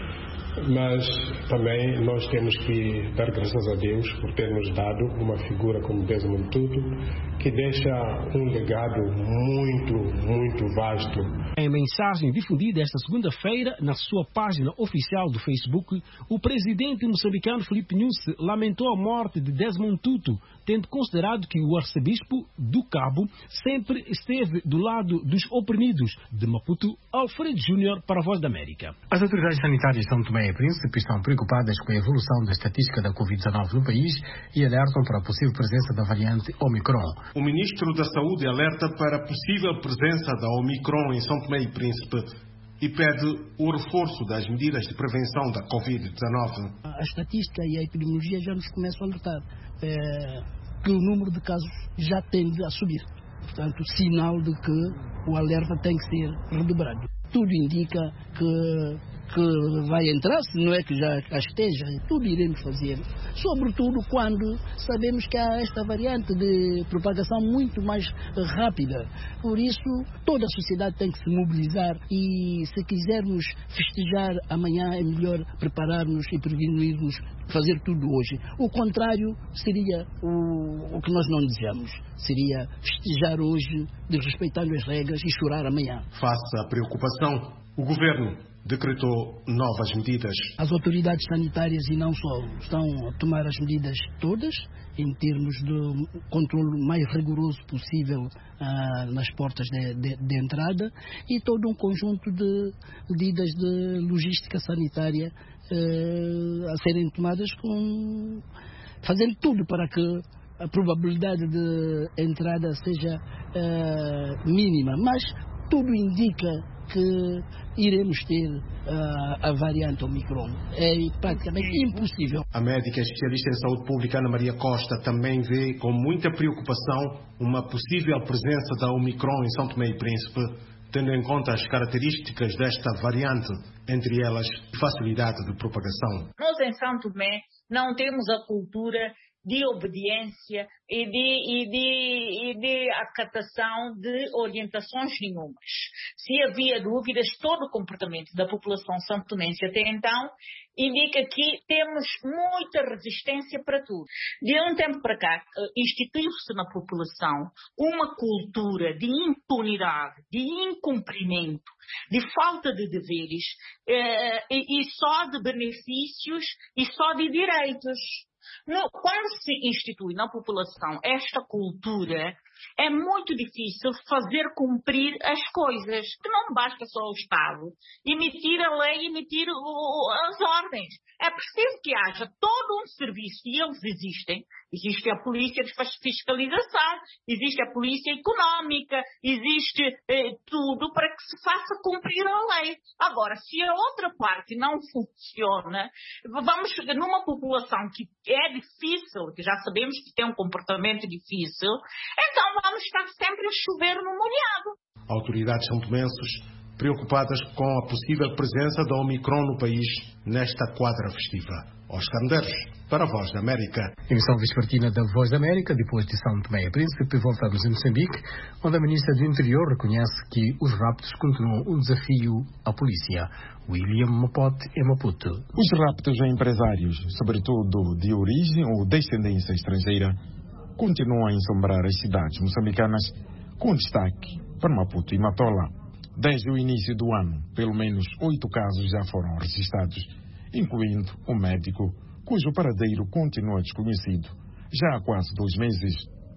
mas também nós temos que dar graças a Deus por ter nos dado uma figura como Desmond Tutu, que deixa um legado muito, muito vasto. Em mensagem difundida esta segunda-feira na sua página oficial do Facebook, o presidente moçambicano Filipe Nyusi lamentou a morte de Desmond Tutu, tendo considerado que o arcebispo do Cabo sempre esteve do lado dos oprimidos. De Maputo, Alfredo Júnior para a Voz da América. As autoridades sanitárias de São Tomé e Príncipe estão preocupadas com a evolução da estatística da covid dezenove no país e alertam para a possível presença da variante Omicron. O ministro da Saúde alerta para a possível presença da Omicron em São Tomé e Príncipe e pede o reforço das medidas de prevenção da covid dezenove. A estatística e a epidemiologia já nos começam a alertar é, que o número de casos já tende a subir. Portanto, sinal de que o alerta tem que ser redobrado. Tudo indica que que vai entrar, se não é que já esteja, tudo iremos fazer, sobretudo quando sabemos que há esta variante de propagação muito mais rápida. Por isso, toda a sociedade tem que se mobilizar e, se quisermos festejar amanhã, é melhor preparar-nos e prevenir-nos, fazer tudo hoje. O contrário seria o, o que nós não desejamos, seria festejar hoje, desrespeitando as regras, e chorar amanhã. Face à preocupação, o governo decretou novas medidas. As autoridades sanitárias e não só estão a tomar as medidas todas em termos de controle mais rigoroso possível ah, nas portas de, de, de entrada e todo um conjunto de medidas de logística sanitária ah, a serem tomadas com, fazendo tudo para que a probabilidade de entrada seja ah, mínima, mas tudo indica que iremos ter uh, a variante Omicron. É praticamente impossível. A médica especialista em saúde pública Ana Maria Costa também vê com muita preocupação uma possível presença da Omicron em São Tomé e Príncipe, tendo em conta as características desta variante, entre elas facilidade de propagação. Nós em São Tomé não temos a cultura de obediência e de, e, de, e de acatação de orientações nenhumas. Se havia dúvidas, todo o comportamento da população santomense até então indica que temos muita resistência para tudo. De um tempo para cá, instituiu-se na população uma cultura de impunidade, de incumprimento, de falta de deveres eh, e, e só de benefícios e só de direitos. No, quando se institui na população esta cultura, é muito difícil fazer cumprir as coisas, que não basta só o Estado emitir a lei, emitir o, as ordens. É preciso que haja todo um serviço, e eles existem. Existe a polícia de fiscalização, existe a polícia económica, existe eh, tudo para que se faça cumprir a lei. Agora, se a outra parte não funciona, vamos numa população que é difícil, que já sabemos que tem um comportamento difícil, então vamos estar sempre a chover no molhado. Autoridades santomenses preocupadas com a possível presença da Omicron no país nesta quadra festiva. Oscar Medeiros, para a Voz da América. Emissão vespertina da Voz da América, depois de São Tomé e Príncipe, voltamos em Moçambique, onde a Ministra do Interior reconhece que os raptos continuam um desafio à polícia. William Mapote, em Maputo. Os raptos a empresários, sobretudo de origem ou descendência estrangeira, continuam a ensombrar as cidades moçambicanas, com destaque para Maputo e Matola. Desde o início do ano, pelo menos oito casos já foram registrados, incluindo um médico cujo paradeiro continua desconhecido já há quase dois meses.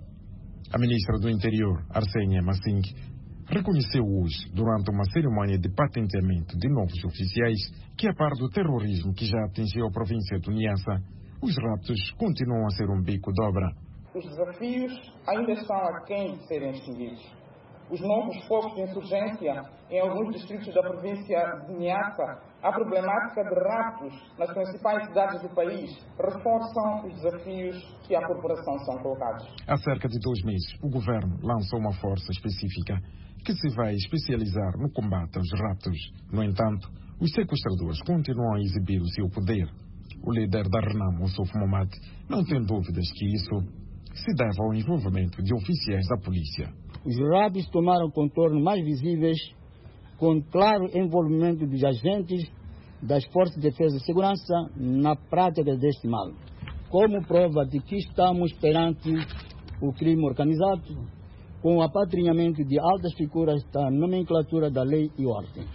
A ministra do Interior, Arsênia Massing, reconheceu hoje, durante uma cerimônia de patenteamento de novos oficiais, que, a par do terrorismo que já atingiu a província de Niassa, os raptos continuam a ser um bico de obra. Os desafios ainda estão aquém de serem atingidos. Os novos focos de insurgência em alguns distritos da província de Niassa, a problemática de raptos nas principais cidades do país, reforçam os desafios que à corporação são colocados. Há cerca de dois meses, o governo lançou uma força específica que se vai especializar no combate aos raptos. No entanto, os sequestradores continuam a exibir o seu poder. O líder da Renamo, Ossuf Momad, não tem dúvidas que isso se deve ao envolvimento de oficiais da polícia. Os raptos tomaram contornos mais visíveis, com claro envolvimento dos agentes das Forças de Defesa e Segurança na prática deste mal, como prova de que estamos perante o crime organizado, com o apatrinhamento de altas figuras da nomenclatura da lei e ordem.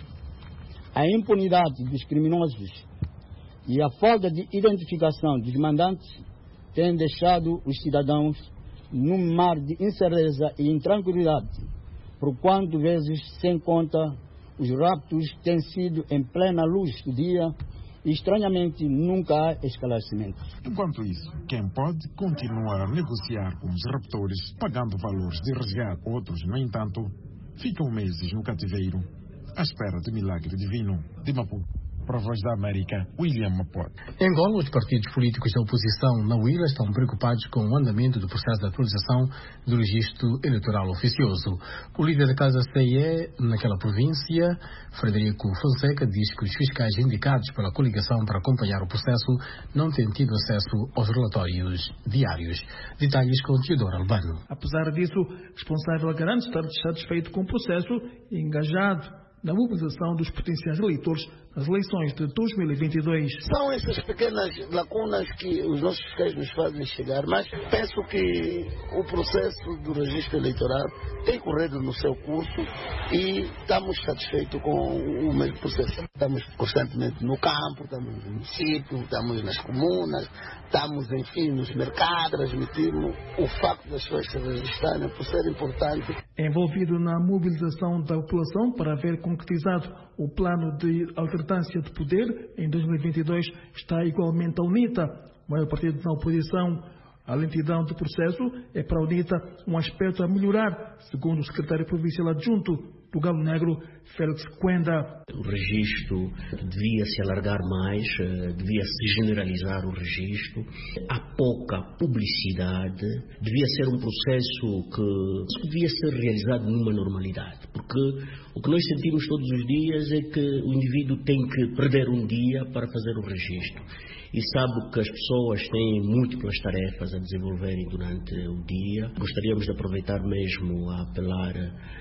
A impunidade dos criminosos e a falta de identificação dos mandantes têm deixado os cidadãos num mar de incerteza e intranquilidade, por quanto vezes, sem conta, os raptos têm sido em plena luz do dia e, estranhamente, nunca há esclarecimentos. Enquanto isso, quem pode continuar a negociar com os raptores, pagando valores de resgate, outros, no entanto, ficam meses no cativeiro, à espera de milagre divino. De Maputo, para a Voz da América, William Mapote. Em Angola, os partidos políticos da oposição na Huila estão preocupados com o andamento do processo de atualização do registro eleitoral oficioso. O líder da Casa C I E naquela província, Frederico Fonseca, diz que os fiscais indicados pela coligação para acompanhar o processo não têm tido acesso aos relatórios diários. Detalhes com Teodoro Albano. Apesar disso, o responsável garante estar satisfeito com o processo e engajado na mobilização dos potenciais eleitores nas eleições de dois mil e vinte e dois. São essas pequenas lacunas que os nossos fiscais nos fazem chegar, mas penso que o processo do registro eleitoral tem corrido no seu curso e estamos satisfeitos com o mesmo processo. Estamos constantemente no campo, estamos no município, estamos nas comunas, estamos, enfim, nos mercados, transmitimos o facto das pessoas se registrarem por ser importante. Envolvido na mobilização da população para ver concretizado o plano de alternância de poder em dois mil e vinte e dois está igualmente a UNITA, o maior partido da oposição. A lentidão do processo é para a UNITA um aspecto a melhorar, segundo o secretário provincial adjunto do Galo Negro, Félix Quenda. O registro devia se alargar mais, devia se generalizar o registro. Há pouca publicidade, devia ser um processo que devia ser realizado numa normalidade, porque o que nós sentimos todos os dias é que o indivíduo tem que perder um dia para fazer o registro. E sabe que as pessoas têm múltiplas tarefas a desenvolverem durante o dia. Gostaríamos de aproveitar mesmo a apelar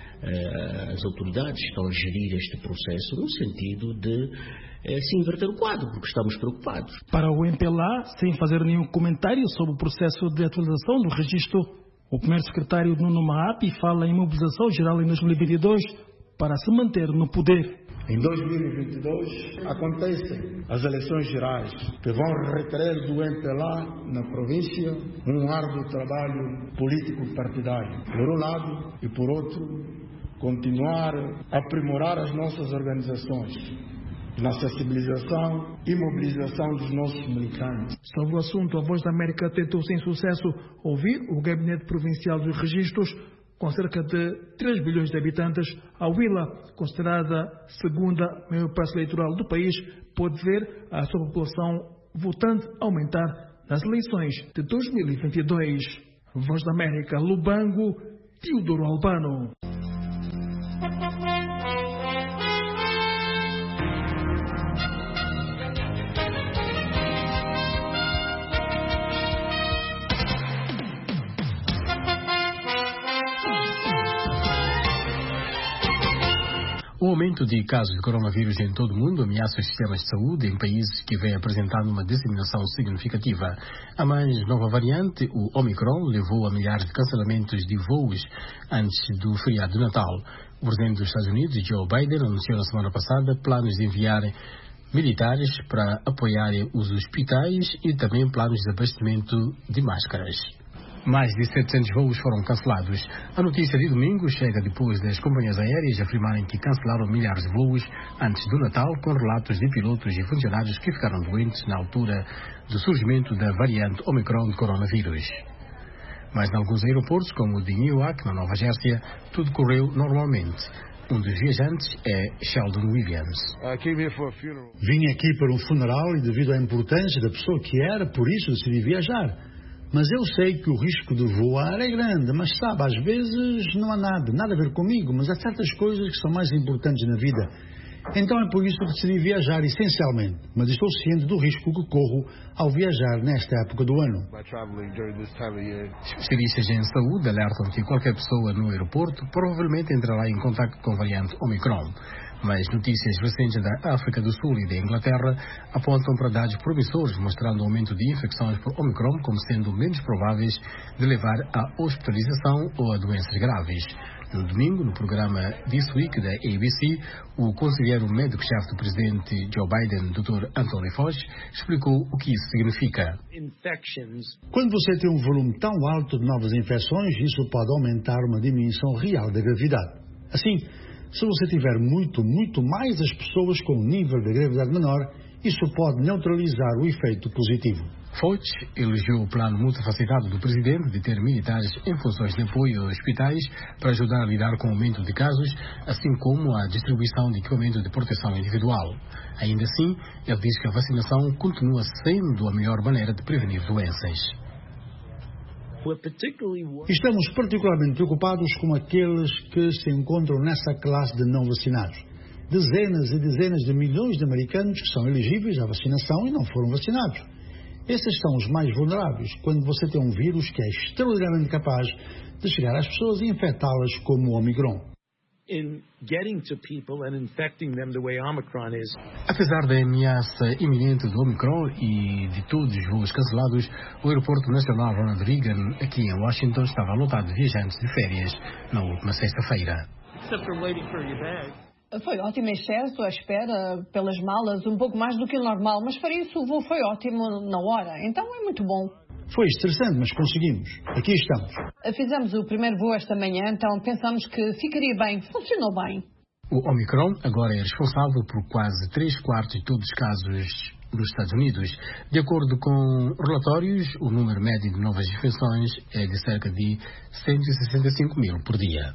eh, às autoridades que estão a gerir este processo no sentido de eh, se inverter o quadro, porque estamos preocupados. Para o M P L A, sem fazer nenhum comentário sobre o processo de atualização do registro, o primeiro secretário Nuno Maapi fala em mobilização geral em dois mil e vinte e dois para se manter no poder. Em dois mil e vinte e dois acontecem as eleições gerais, que vão requerer do M P L A na província um árduo trabalho político partidário, por um lado, e por outro, continuar a aprimorar as nossas organizações na sensibilização e mobilização dos nossos militantes. Sobre o assunto, a Voz da América tentou sem sucesso ouvir o Gabinete Provincial dos Registros. Com cerca de três bilhões de habitantes, a Huila, considerada a segunda maior praça eleitoral do país, pode ver a sua população votante aumentar nas eleições de dois mil e vinte e dois. Voz da América, Lubango, Teodoro Albano. aumento de casos de coronavírus em todo o mundo ameaça os sistemas de saúde em países que vêm apresentando uma disseminação significativa. A mais nova variante, o Omicron, levou a milhares de cancelamentos de voos antes do feriado de Natal. O presidente dos Estados Unidos, Joe Biden, anunciou na semana passada planos de enviar militares para apoiarem os hospitais e também planos de abastecimento de máscaras. Mais de setecentos voos foram cancelados. A notícia de domingo chega depois das companhias aéreas afirmarem que cancelaram milhares de voos antes do Natal, com relatos de pilotos e funcionários que ficaram doentes na altura do surgimento da variante Omicron de coronavírus. Mas em alguns aeroportos, como o de Newark, na Nova Jersey, tudo correu normalmente. Um dos viajantes é Sheldon Williams. Vim aqui para um funeral e, devido à importância da pessoa que era, por isso decidi viajar. Mas eu sei que o risco de voar é grande, mas sabe, às vezes não há nada, nada a ver comigo, mas há certas coisas que são mais importantes na vida. Então é por isso que decidi viajar, essencialmente, mas estou ciente do risco que corro ao viajar nesta época do ano. Especialistas em saúde alertam que qualquer pessoa no aeroporto provavelmente entrará em contato com a variante Omicron. Mas notícias recentes da África do Sul e da Inglaterra apontam para dados promissores, mostrando o aumento de infecções por Omicron como sendo menos prováveis de levar à hospitalização ou a doenças graves. No domingo, no programa This Week da A B C, o conselheiro médico-chefe do presidente Joe Biden, doutor Anthony Fauci, explicou o que isso significa. Quando você tem um volume tão alto de novas infecções, isso pode aumentar uma dimensão real da gravidade. Assim, se você tiver muito, muito mais as pessoas com um nível de gravidade menor, isso pode neutralizar o efeito positivo. Fauci elogiou o plano multifacetado do presidente de ter militares em funções de apoio aos hospitais para ajudar a lidar com o aumento de casos, assim como a distribuição de equipamento de proteção individual. Ainda assim, ele diz que a vacinação continua sendo a melhor maneira de prevenir doenças. Estamos particularmente preocupados com aqueles que se encontram nessa classe de não vacinados. Dezenas e dezenas de milhões de americanos que são elegíveis à vacinação e não foram vacinados. Esses são os mais vulneráveis, quando você tem um vírus que é extraordinariamente capaz de chegar às pessoas e infectá-las como o Omicron. Apesar da ameaça iminente do Omicron e de todos os voos cancelados, o aeroporto nacional Ronald Reagan, aqui em Washington, estava lotado de viajantes de férias na última sexta-feira. Foi ótimo, excesso, à espera pelas malas, um pouco mais do que o normal, mas para isso o voo foi ótimo na hora, então é muito bom. Foi estressante, mas conseguimos. Aqui estamos. Fizemos o primeiro voo esta manhã, então pensamos que ficaria bem, funcionou bem. O Omicron agora é responsável por quase três quartos de todos os casos nos Estados Unidos. De acordo com relatórios, o número médio de novas infecções é de cerca de cento e sessenta e cinco mil por dia.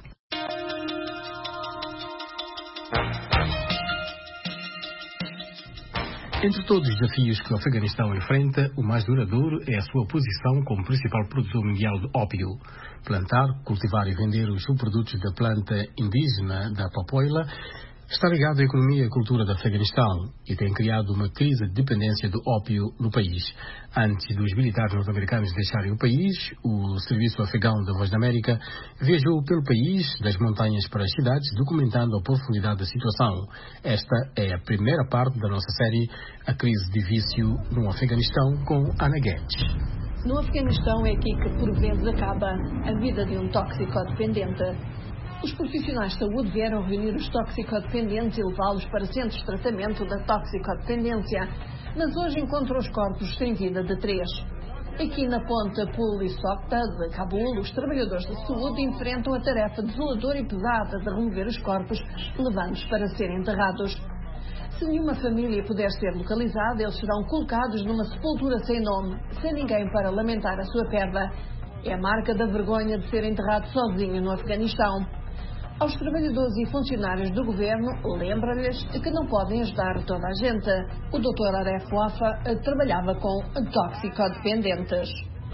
Entre todos os desafios que o Afeganistão enfrenta, o mais duradouro é a sua posição como principal produtor mundial de ópio. Plantar, cultivar e vender os subprodutos da planta indígena da papoila está ligado à economia e à cultura do Afeganistão e tem criado uma crise de dependência do ópio no país. Antes dos militares norte-americanos deixarem o país, o Serviço Afegão da Voz da América viajou pelo país, das montanhas para as cidades, documentando a profundidade da situação. Esta é a primeira parte da nossa série A Crise de Vício no Afeganistão, com Ana Guedes. No Afeganistão é aqui que por vezes acaba a vida de um toxicodependente. Os profissionais de saúde vieram reunir os toxicodependentes e levá-los para centros de tratamento da toxicodependência, mas hoje encontram os corpos sem vida de três. Aqui na ponta Pulisokta de Cabul, os trabalhadores de saúde enfrentam a tarefa desoladora e pesada de remover os corpos, levando-os para serem enterrados. Se nenhuma família puder ser localizada, eles serão colocados numa sepultura sem nome, sem ninguém para lamentar a sua perda. É a marca da vergonha de ser enterrado sozinho no Afeganistão. Aos trabalhadores e funcionários do governo, lembra-lhes que não podem ajudar toda a gente. O doutor Aref Wafa trabalhava com toxicodependentes.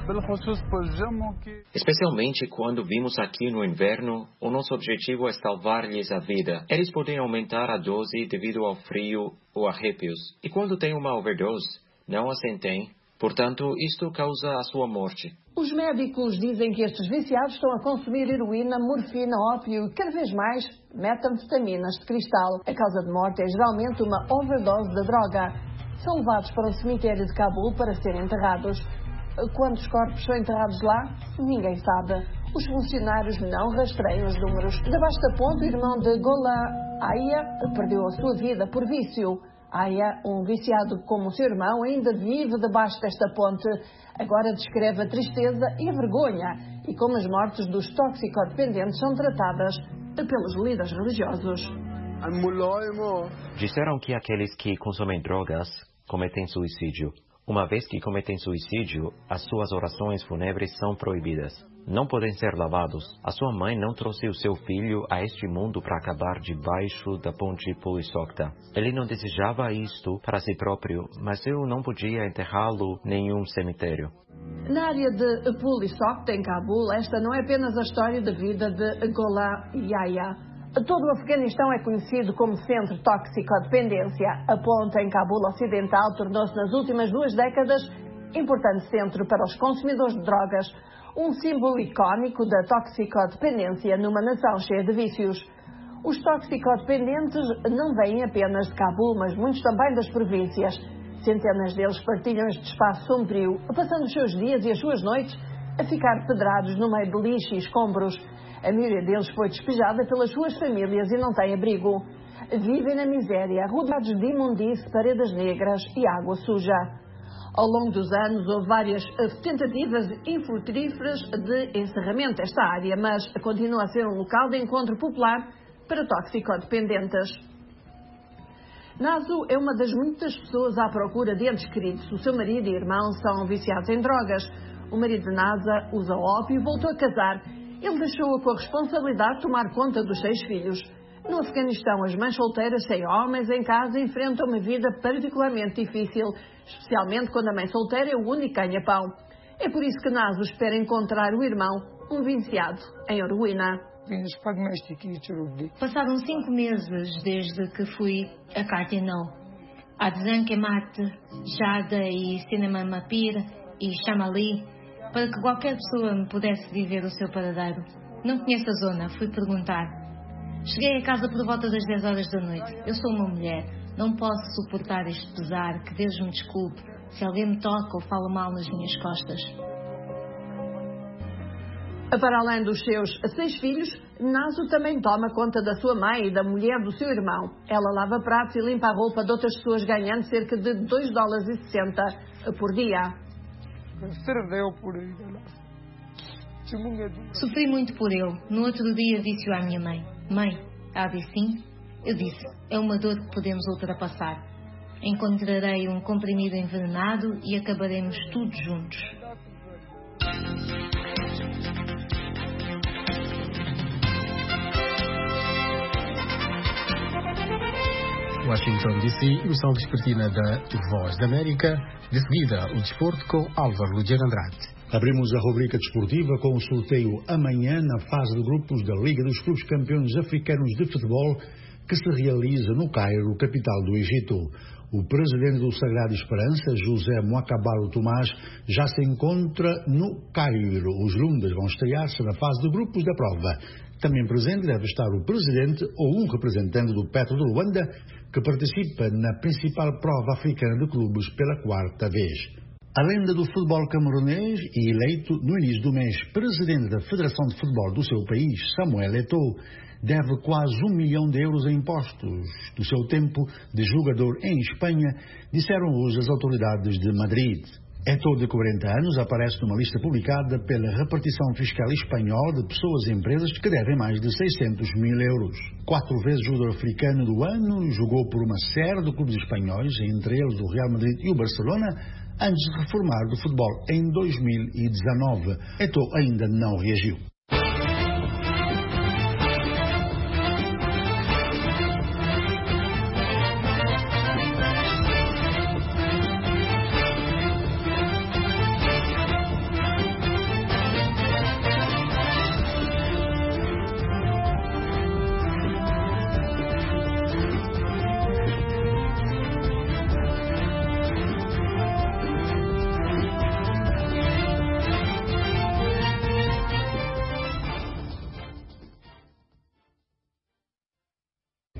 Especialmente quando vimos aqui no inverno, o nosso objetivo é salvar-lhes a vida. Eles podem aumentar a dose devido ao frio ou arrepios. E quando tem uma overdose, não a sentem. Portanto, isto causa a sua morte. Os médicos dizem que estes viciados estão a consumir heroína, morfina, ópio e, cada vez mais, metanfetaminas de cristal. A causa de morte é geralmente uma overdose da droga. São levados para o cemitério de Cabul para serem enterrados. Quantos corpos são enterrados lá? Ninguém sabe. Os funcionários não rastreiam os números. Debaixo da ponte, o irmão de Gola Aya perdeu a sua vida por vício. Aya, um viciado como o seu irmão, ainda vive debaixo desta ponte. Agora descreve a tristeza e a vergonha e como as mortes dos toxicodependentes são tratadas pelos líderes religiosos. Disseram que aqueles que consomem drogas cometem suicídio. Uma vez que cometem suicídio, as suas orações fúnebres são proibidas. Não podem ser lavados. A sua mãe não trouxe o seu filho a este mundo para acabar debaixo da ponte Pulisokta. Ele não desejava isto para si próprio, mas eu não podia enterrá-lo em nenhum cemitério. Na área de Pulisokta, em Cabul, esta não é apenas a história da vida de Gola Yaya. Todo o Afeganistão é conhecido como centro de toxicodependência. A ponte em Cabul Ocidental tornou-se nas últimas duas décadas importante centro para os consumidores de drogas, um símbolo icónico da toxicodependência numa nação cheia de vícios. Os toxicodependentes não vêm apenas de Cabul, mas muitos também das províncias. Centenas deles partilham este espaço sombrio, passando os seus dias e as suas noites a ficar pedrados no meio de lixo e escombros. A maioria deles foi despejada pelas suas famílias e não tem abrigo. Vivem na miséria, rodeados de imundície, paredes negras e água suja. Ao longo dos anos, houve várias tentativas infrutíferas de encerramento desta área, mas continua a ser um local de encontro popular para toxicodependentes. Nazu é uma das muitas pessoas à procura de entes queridos. O seu marido e irmão são viciados em drogas. O marido de Naza usa ópio e voltou a casar. Ele deixou-a com a responsabilidade de tomar conta dos seis filhos. No Afeganistão, as mães solteiras sem homens em casa enfrentam uma vida particularmente difícil, especialmente quando a mãe solteira é o único ganha-pão. É por isso que Nazu espera encontrar o irmão, um viciado em heroína. Passaram cinco meses desde que fui a Cartino. A Dzankemat, Jada e Cinema Mapir e Chamali, para que qualquer pessoa me pudesse viver o seu paradeiro. Não conheço a zona, fui perguntar. Cheguei a casa por volta das dez horas da noite. Eu sou uma mulher, não posso suportar este pesar, que Deus me desculpe se alguém me toca ou fala mal nas minhas costas. Para além dos seus seis filhos, Nazu também toma conta da sua mãe e da mulher do seu irmão. Ela lava pratos e limpa a roupa de outras pessoas, ganhando cerca de dois dólares e sessenta por dia. Sofri muito por ele. No outro dia disse-o à minha mãe. Mãe, há de sim? Eu disse, é uma dor que podemos ultrapassar. Encontrarei um comprimido envenenado e acabaremos todos juntos. Washington D C, emissão vespertina da Voz da América. De seguida, o desporto com Álvaro Luciano Andrade. Abrimos a rubrica desportiva com o sorteio amanhã na fase de grupos da Liga dos Clubes Campeões Africanos de Futebol, que se realiza no Cairo, capital do Egito. O presidente do Sagrado Esperança, José Moacabalo Tomás, já se encontra no Cairo. Os Lundas vão estrear-se na fase de grupos da prova. Também presente deve estar o presidente ou um representante do Petro de Luanda, que participa na principal prova africana de clubes pela quarta vez. A lenda do futebol camerunês e eleito no início do mês presidente da Federação de Futebol do seu país, Samuel Eto'o, deve quase um milhão de euros em impostos do seu tempo de jogador em Espanha, disseram hoje as autoridades de Madrid. Eto'o, de quarenta anos, aparece numa lista publicada pela repartição fiscal espanhola de pessoas e empresas que devem mais de seiscentos mil euros. Quatro vezes jogador africano do ano, jogou por uma série de clubes espanhóis, entre eles o Real Madrid e o Barcelona, antes de reformar do futebol em dois mil e dezanove. Eto'o ainda não reagiu.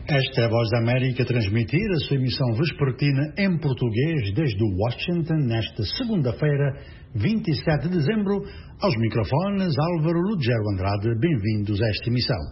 Esta é a Voz da América a transmitir a sua emissão vespertina em português desde Washington nesta segunda-feira, vinte e sete de dezembro. Aos microfones, Álvaro Lugero Andrade. Bem-vindos a esta emissão.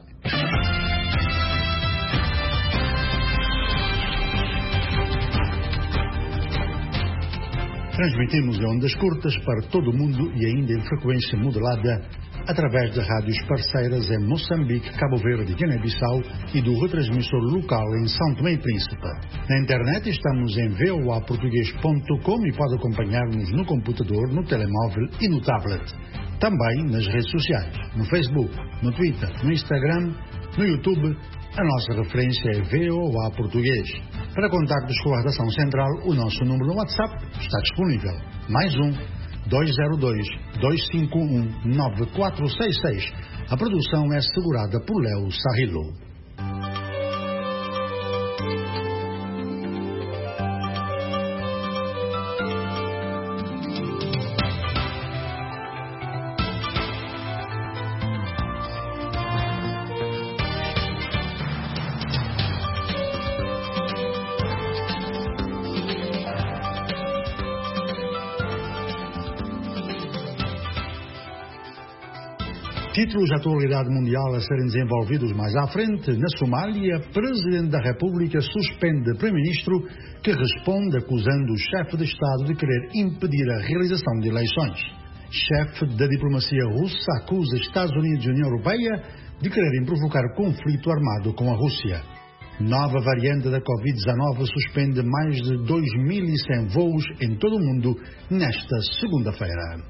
Transmitimos em ondas curtas para todo o mundo e ainda em frequência modulada através de rádios parceiras em Moçambique, Cabo Verde, Guiné-Bissau e do retransmissor local em São Tomé e Príncipe. Na internet estamos em v o a português ponto com e pode acompanhar-nos no computador, no telemóvel e no tablet. Também nas redes sociais, no Facebook, no Twitter, no Instagram, no YouTube. A nossa referência é V O A Português. Para contactos com a redação central, o nosso número no WhatsApp está disponível. Mais um, dois zero dois, dois cinco um, nove quatro seis seis. A produção é assegurada por Léo Sarrilo. Títulos de atualidade mundial a serem desenvolvidos mais à frente. Na Somália, Presidente da República suspende Primeiro-Ministro que responde acusando o chefe de Estado de querer impedir a realização de eleições. Chefe da diplomacia russa acusa Estados Unidos e União Europeia de quererem provocar conflito armado com a Rússia. Nova variante da covid dezenove suspende mais de dois mil e cem voos em todo o mundo nesta segunda-feira.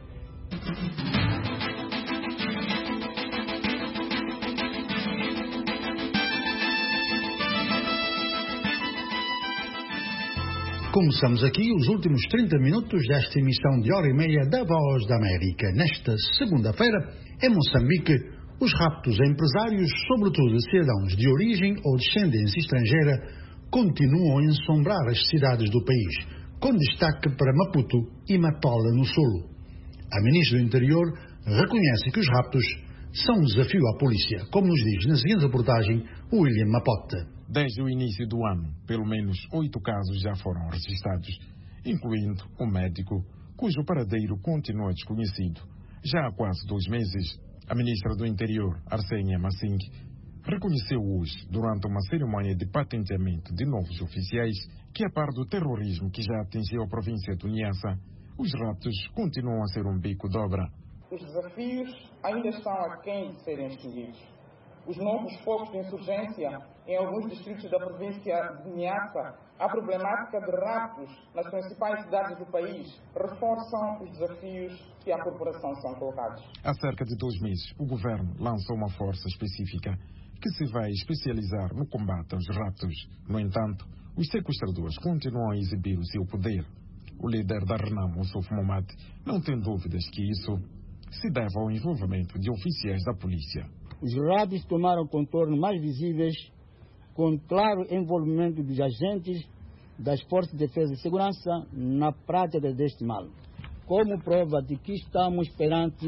Começamos aqui os últimos trinta minutos desta emissão de hora e meia da Voz da América. Nesta segunda-feira, em Moçambique, os raptos a empresários, sobretudo de cidadãos de origem ou descendência estrangeira, continuam a ensombrar as cidades do país, com destaque para Maputo e Matola, no sul. A ministra do Interior reconhece que os raptos são um desafio à polícia, como nos diz na seguinte reportagem William Mapote. Desde o início do ano, pelo menos oito casos já foram registrados, incluindo um médico cujo paradeiro continua desconhecido. Já há quase dois meses, a ministra do Interior, Arsênia Massing, reconheceu hoje, durante uma cerimônia de patenteamento de novos oficiais, que a par do terrorismo que já atingiu a província de Niassa, os raptos continuam a ser um bico de obra. Os desafios ainda estão aquém de serem escolhidos. Os novos focos de insurgência em alguns distritos da província de Niassa, a problemática de raptos nas principais cidades do país, reforçam os desafios que à corporação são colocados. Há cerca de dois meses, o governo lançou uma força específica que se vai especializar no combate aos raptos. No entanto, os sequestradores continuam a exibir o seu poder. O líder da Renamo, Oussouf Momad, não tem dúvidas que isso se deve ao envolvimento de oficiais da polícia. Os raptos tomaram contornos mais visíveis com claro envolvimento dos agentes das Forças de Defesa e Segurança na prática deste mal, como prova de que estamos perante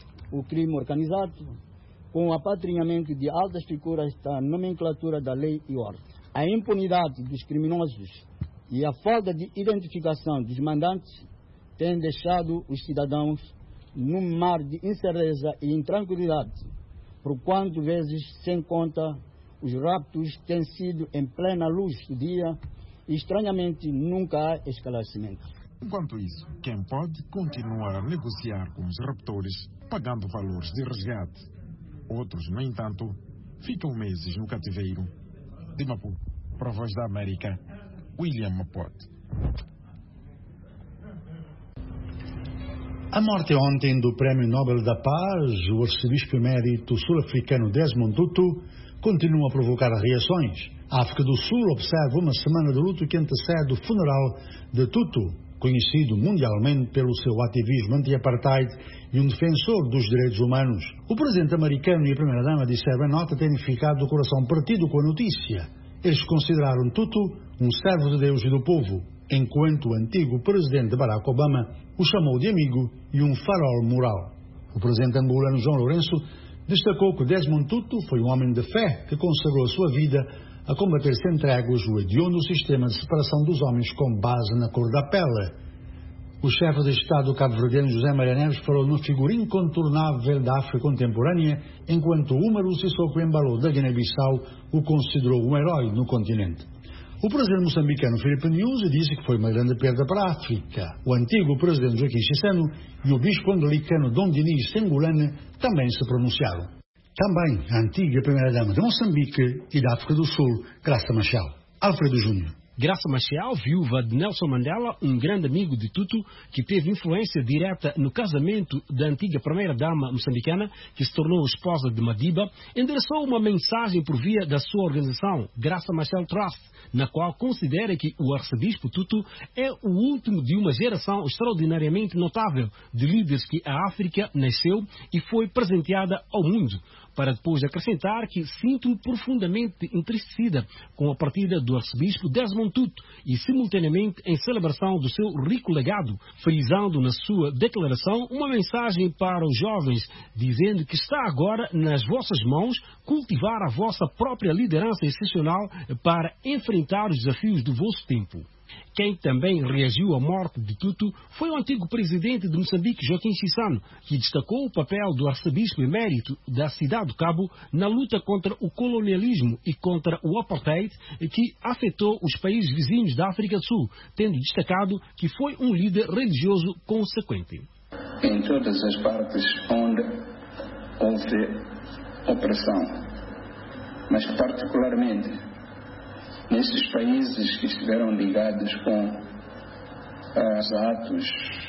o crime organizado, com o apatrinhamento de altas figuras da nomenclatura da lei e ordem. A impunidade dos criminosos e a falta de identificação dos mandantes têm deixado os cidadãos num mar de incerteza e intranquilidade, por quanto vezes, sem conta, os raptos têm sido em plena luz do dia e, estranhamente, nunca há esclarecimento. Enquanto isso, quem pode continuar a negociar com os raptores, pagando valores de resgate. Outros, no entanto, ficam meses no cativeiro. De Maputo, para a Voz da América, William Mapote. A morte ontem do Prémio Nobel da Paz, o arcebispo emérito sul-africano Desmond Tutu, continua a provocar reações. A África do Sul observa uma semana de luto que antecede o funeral de Tutu, conhecido mundialmente pelo seu ativismo anti-apartheid e um defensor dos direitos humanos. O presidente americano e a primeira-dama disseram em nota terem ficado do coração partido com a notícia. Eles consideraram Tutu um servo de Deus e do povo, enquanto o antigo presidente Barack Obama o chamou de amigo e um farol moral. O presidente angolano João Lourenço destacou que Desmond Tutu foi um homem de fé que consagrou a sua vida a combater sem tréguas o hediondo sistema de separação dos homens com base na cor da pele. O chefe de Estado cabo-verdiano José Maria Neves falou no figura incontornável da África contemporânea, enquanto Umaru Sissoko Embalo da Guiné-Bissau o considerou um herói no continente. O presidente moçambicano Filipe Nyusi disse que foi uma grande perda para a África. O antigo presidente Joaquim Chissano e o bispo anglicano Dom Dinis Sengulane também se pronunciaram. Também a antiga primeira-dama de Moçambique e da África do Sul, Graça Machel. Alfredo Júnior. Graça Machel, viúva de Nelson Mandela, um grande amigo de Tutu, que teve influência direta no casamento da antiga primeira-dama moçambicana, que se tornou esposa de Madiba, endereçou uma mensagem por via da sua organização, Graça Machel Trust, na qual considera que o arcebispo Tutu é o último de uma geração extraordinariamente notável de líderes que a África nasceu e foi presenteada ao mundo, para depois acrescentar que sinto-me profundamente entristecida com a partida do arcebispo Desmond Tutu e, simultaneamente, em celebração do seu rico legado, frisando na sua declaração uma mensagem para os jovens, dizendo que está agora nas vossas mãos cultivar a vossa própria liderança excepcional para enfrentar os desafios do vosso tempo. Quem também reagiu à morte de Tutu foi o antigo presidente de Moçambique, Joaquim Chissano, que destacou o papel do arcebispo emérito da cidade do Cabo na luta contra o colonialismo e contra o apartheid que afetou os países vizinhos da África do Sul, tendo destacado que foi um líder religioso consequente. Em todas as partes onde houve opressão, mas particularmente nesses países que estiveram ligados com os atos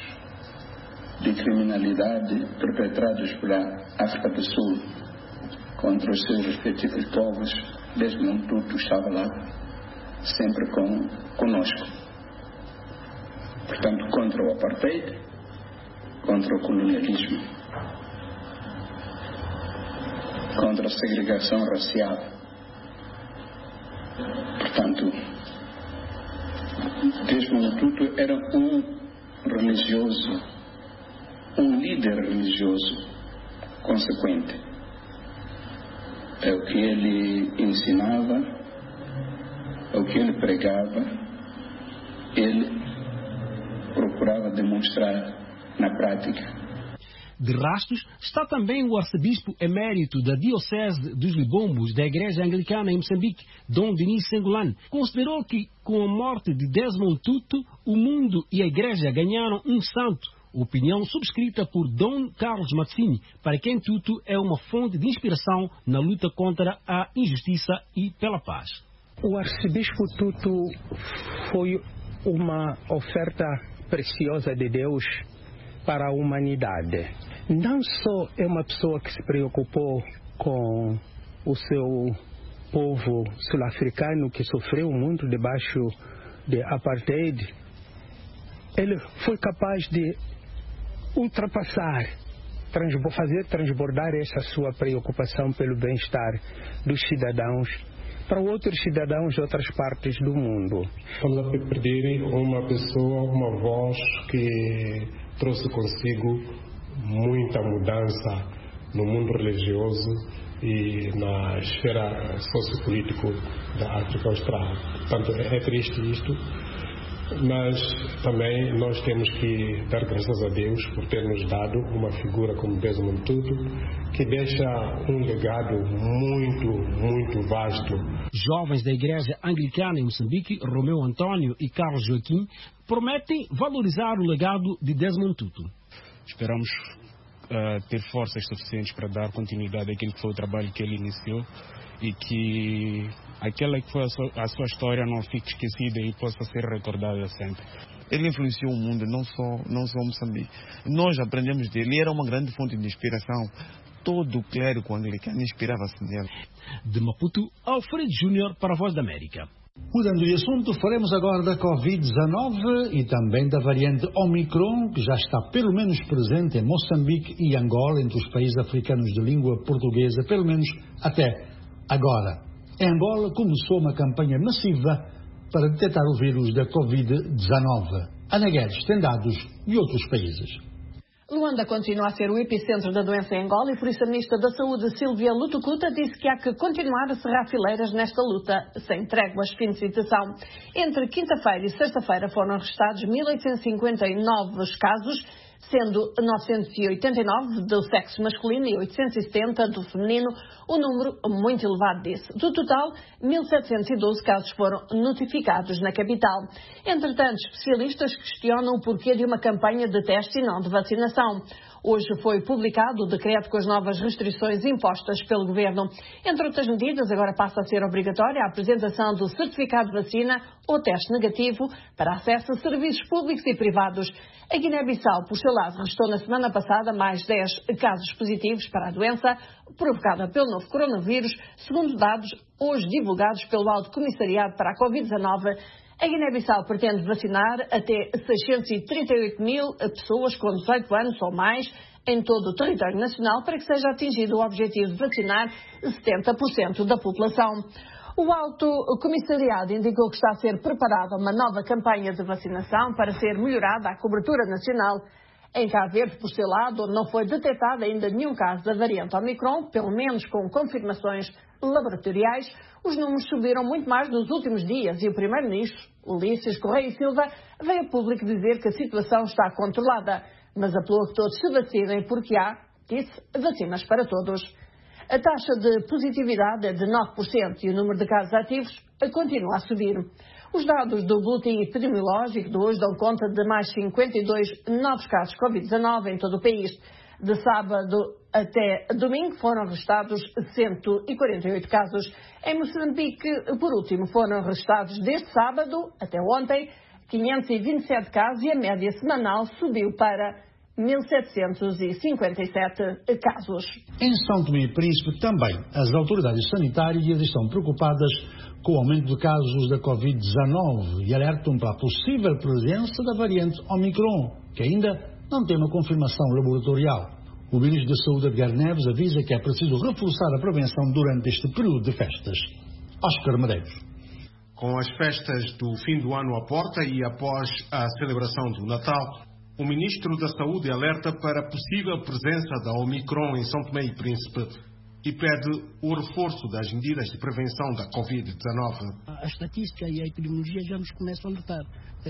de criminalidade perpetrados pela África do Sul contra os seus respectivos povos, Desmond Tutu estava lá, sempre com, conosco. Portanto, contra o apartheid, contra o colonialismo, contra a segregação racial. Portanto, Desmond Tutu era um religioso, um líder religioso consequente. É o que ele ensinava, é o que ele pregava, ele procurava demonstrar na prática. De Rastos está também o arcebispo emérito da Diocese dos Libombos da Igreja Anglicana em Moçambique, Dom Dinis Sengulane. Considerou que, com a morte de Desmond Tutu, o mundo e a Igreja ganharam um santo, opinião subscrita por Dom Carlos Mazzini, para quem Tutu é uma fonte de inspiração na luta contra a injustiça e pela paz. O arcebispo Tutu foi uma oferta preciosa de Deus para a humanidade. Não só é uma pessoa que se preocupou com o seu povo sul-africano que sofreu muito debaixo de apartheid, ele foi capaz de ultrapassar, fazer transbordar essa sua preocupação pelo bem-estar dos cidadãos para outros cidadãos de outras partes do mundo. Estamos a perder uma pessoa, uma voz que trouxe consigo muita mudança no mundo religioso e na esfera sociopolítica da África Austral. Portanto, é triste isto, mas também nós temos que dar graças a Deus por ter nos dado uma figura como Desmond Tutu, que deixa um legado muito, muito vasto. Jovens da Igreja Anglicana em Moçambique, Romeu Antônio e Carlos Joaquim, prometem valorizar o legado de Desmond Tutu. Esperamos uh, ter forças suficientes para dar continuidade àquele que foi o trabalho que ele iniciou e que aquela que foi a sua, a sua história não fique esquecida e possa ser recordada sempre. Ele influenciou o mundo, não só, não só Moçambique. Nós aprendemos dele, ele era uma grande fonte de inspiração. Todo o clérigo anglicano inspirava-se nele. De Maputo, Alfredo Júnior para a Voz da América. Mudando de assunto, falaremos agora da covid dezenove e também da variante Omicron, que já está pelo menos presente em Moçambique e Angola, entre os países africanos de língua portuguesa, pelo menos até agora. Em Angola começou uma campanha massiva para detectar o vírus da covid dezenove. Ana Guedes tem dados de outros países. Luanda continua a ser o epicentro da doença em Angola e por isso a Ministra da Saúde, Silvia Lutucuta, disse que há que continuar a cerrar fileiras nesta luta sem tréguas. Fim de citação. Entre quinta-feira e sexta-feira foram registrados mil oitocentos e cinquenta e nove casos, sendo novecentos e oitenta e nove do sexo masculino e oitocentos e setenta do feminino, um número muito elevado desse. Do total, mil setecentos e doze casos foram notificados na capital. Entretanto, especialistas questionam o porquê de uma campanha de teste e não de vacinação. Hoje foi publicado o decreto com as novas restrições impostas pelo Governo. Entre outras medidas, agora passa a ser obrigatória a apresentação do certificado de vacina ou teste negativo para acesso a serviços públicos e privados. A Guiné-Bissau, por seu lado, registrou na semana passada mais dez casos positivos para a doença provocada pelo novo coronavírus, segundo dados hoje divulgados pelo Alto Comissariado para a Covid dezanove. A Guiné-Bissau pretende vacinar até seiscentos e trinta e oito mil pessoas com dezoito anos ou mais em todo o território nacional para que seja atingido o objetivo de vacinar setenta por cento da população. O Alto Comissariado indicou que está a ser preparada uma nova campanha de vacinação para ser melhorada a cobertura nacional. Em Cabo Verde, por seu lado, não foi detectado ainda nenhum caso da variante Omicron, pelo menos com confirmações laboratoriais. Os números subiram muito mais nos últimos dias e o Primeiro-Ministro, Ulisses Correia e Silva, veio a público dizer que a situação está controlada, mas apelou que todos se vacinem porque há, disse, vacinas para todos. A taxa de positividade é de nove por cento e o número de casos ativos continua a subir. Os dados do boletim epidemiológico de hoje dão conta de mais cinquenta e dois novos casos de Covid dezanove em todo o país. De sábado até domingo foram registrados cento e quarenta e oito casos. Em Moçambique, por último, foram registrados desde sábado até ontem quinhentos e vinte e sete casos e a média semanal subiu para mil setecentos e cinquenta e sete casos. Em São Tomé e Príncipe também as autoridades sanitárias estão preocupadas com o aumento de casos da Covid dezanove e alertam para a possível presença da variante Omicron, que ainda não tem uma confirmação laboratorial. O Ministro da Saúde, Edgar Neves, avisa que é preciso reforçar a prevenção durante este período de festas. Oscar Medeiros. Com as festas do fim do ano à porta e após a celebração do Natal, o Ministro da Saúde alerta para a possível presença da Omicron em São Tomé e Príncipe e pede o reforço das medidas de prevenção da Covid dezanove. A estatística e a epidemiologia já nos começam a notar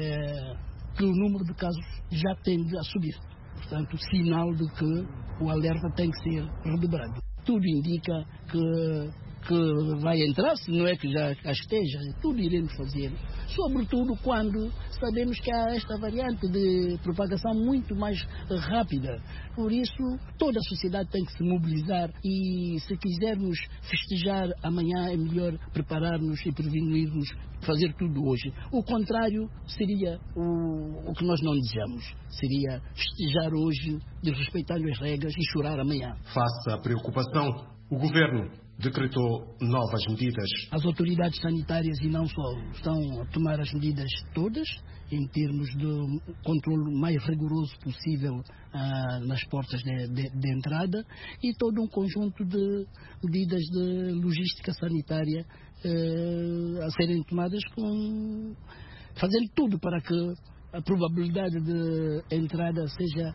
é, que o número de casos já tende a subir. Portanto, sinal de que o alerta tem que ser redobrado. Tudo indica que que vai entrar, se não é que já esteja, tudo iremos fazer, sobretudo quando sabemos que há esta variante de propagação muito mais rápida. Por isso, toda a sociedade tem que se mobilizar e, se quisermos festejar amanhã, é melhor preparar-nos e prevenir-nos, fazer tudo hoje. O contrário seria o, o que nós não desejamos, seria festejar hoje, desrespeitando as regras e chorar amanhã. Face à preocupação, o Governo decretou novas medidas. As autoridades sanitárias e não só estão a tomar as medidas todas em termos de controle mais rigoroso possível ah, nas portas de, de, de entrada e todo um conjunto de medidas de logística sanitária ah, a serem tomadas com, fazendo tudo para que a probabilidade de entrada seja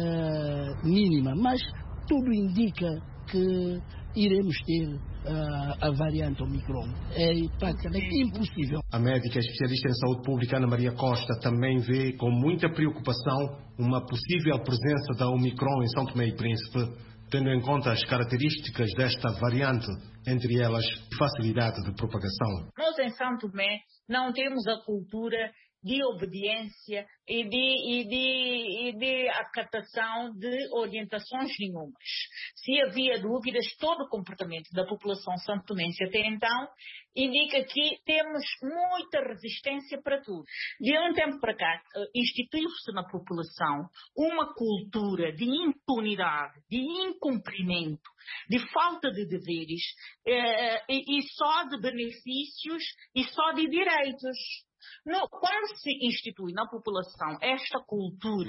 ah, mínima, mas tudo indica que iremos ter uh, a variante Omicron. É praticamente impossível. A médica especialista em saúde pública Ana Maria Costa também vê com muita preocupação uma possível presença da Omicron em São Tomé e Príncipe, tendo em conta as características desta variante, entre elas facilidade de propagação. Nós em São Tomé não temos a cultura de obediência e de, e, de, e de acatação de orientações nenhumas. Se havia dúvidas, todo o comportamento da população santomense até então indica que temos muita resistência para tudo. De um tempo para cá, instituiu-se na população uma cultura de impunidade, de incumprimento, de falta de deveres eh, e, e só de benefícios e só de direitos. No, quando se institui na população esta cultura,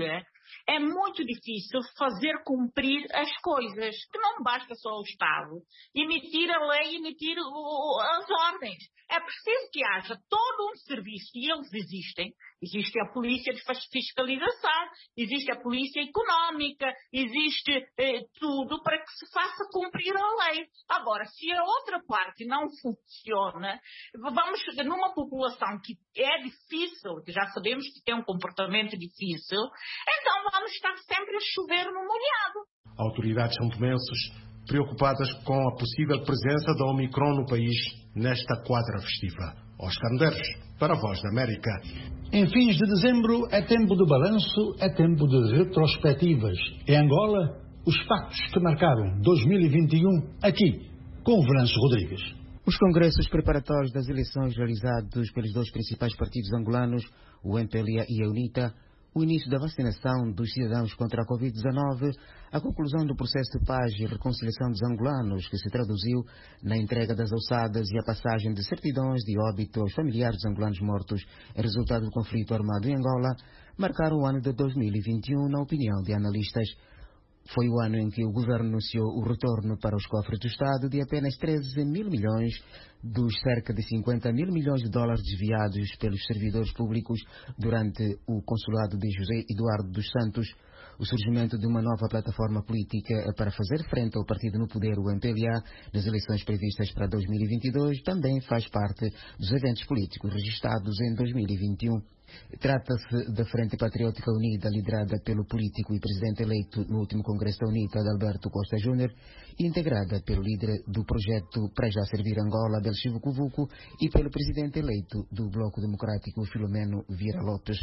é muito difícil fazer cumprir as coisas, que não basta só o Estado emitir a lei, emitir o, as ordens. É preciso que haja todo um serviço, e eles existem. Existe a polícia de fiscalização, existe a polícia económica, existe eh, tudo para que se faça cumprir a lei. Agora, se a outra parte não funciona, vamos numa população que é difícil, que já sabemos que tem um comportamento difícil, então vamos estar sempre a chover no molhado. Autoridades santomenses preocupadas com a possível presença da Omicron no país nesta quadra festiva. Oscar Medeiros, para a Voz da América. Em fins de dezembro é tempo de balanço, é tempo de retrospectivas. Em Angola, os factos que marcaram dois mil e vinte e um, aqui, com o Venâncio Rodrigues. Os congressos preparatórios das eleições realizados pelos dois principais partidos angolanos, o M P L A e a UNITA, o início da vacinação dos cidadãos contra a covid dezenove, a conclusão do processo de paz e reconciliação dos angolanos, que se traduziu na entrega das alçadas e a passagem de certidões de óbito aos familiares dos angolanos mortos em resultado do conflito armado em Angola, marcaram o ano de dois mil e vinte e um, na opinião de analistas. Foi o ano em que o governo anunciou o retorno para os cofres do Estado de apenas treze mil milhões dos cerca de cinquenta mil milhões de dólares desviados pelos servidores públicos durante o consulado de José Eduardo dos Santos. O surgimento de uma nova plataforma política para fazer frente ao partido no poder, o M P L A, nas eleições previstas para dois mil e vinte e dois, também faz parte dos eventos políticos registrados em dois mil e vinte e um. Trata-se da Frente Patriótica Unida, liderada pelo político e presidente eleito no último Congresso da UNITA, Adalberto Costa Júnior, e integrada pelo líder do projeto Para Já Servir Angola, Abel Chivucovuco, e pelo presidente eleito do Bloco Democrático, Filomeno Vieira Lopes.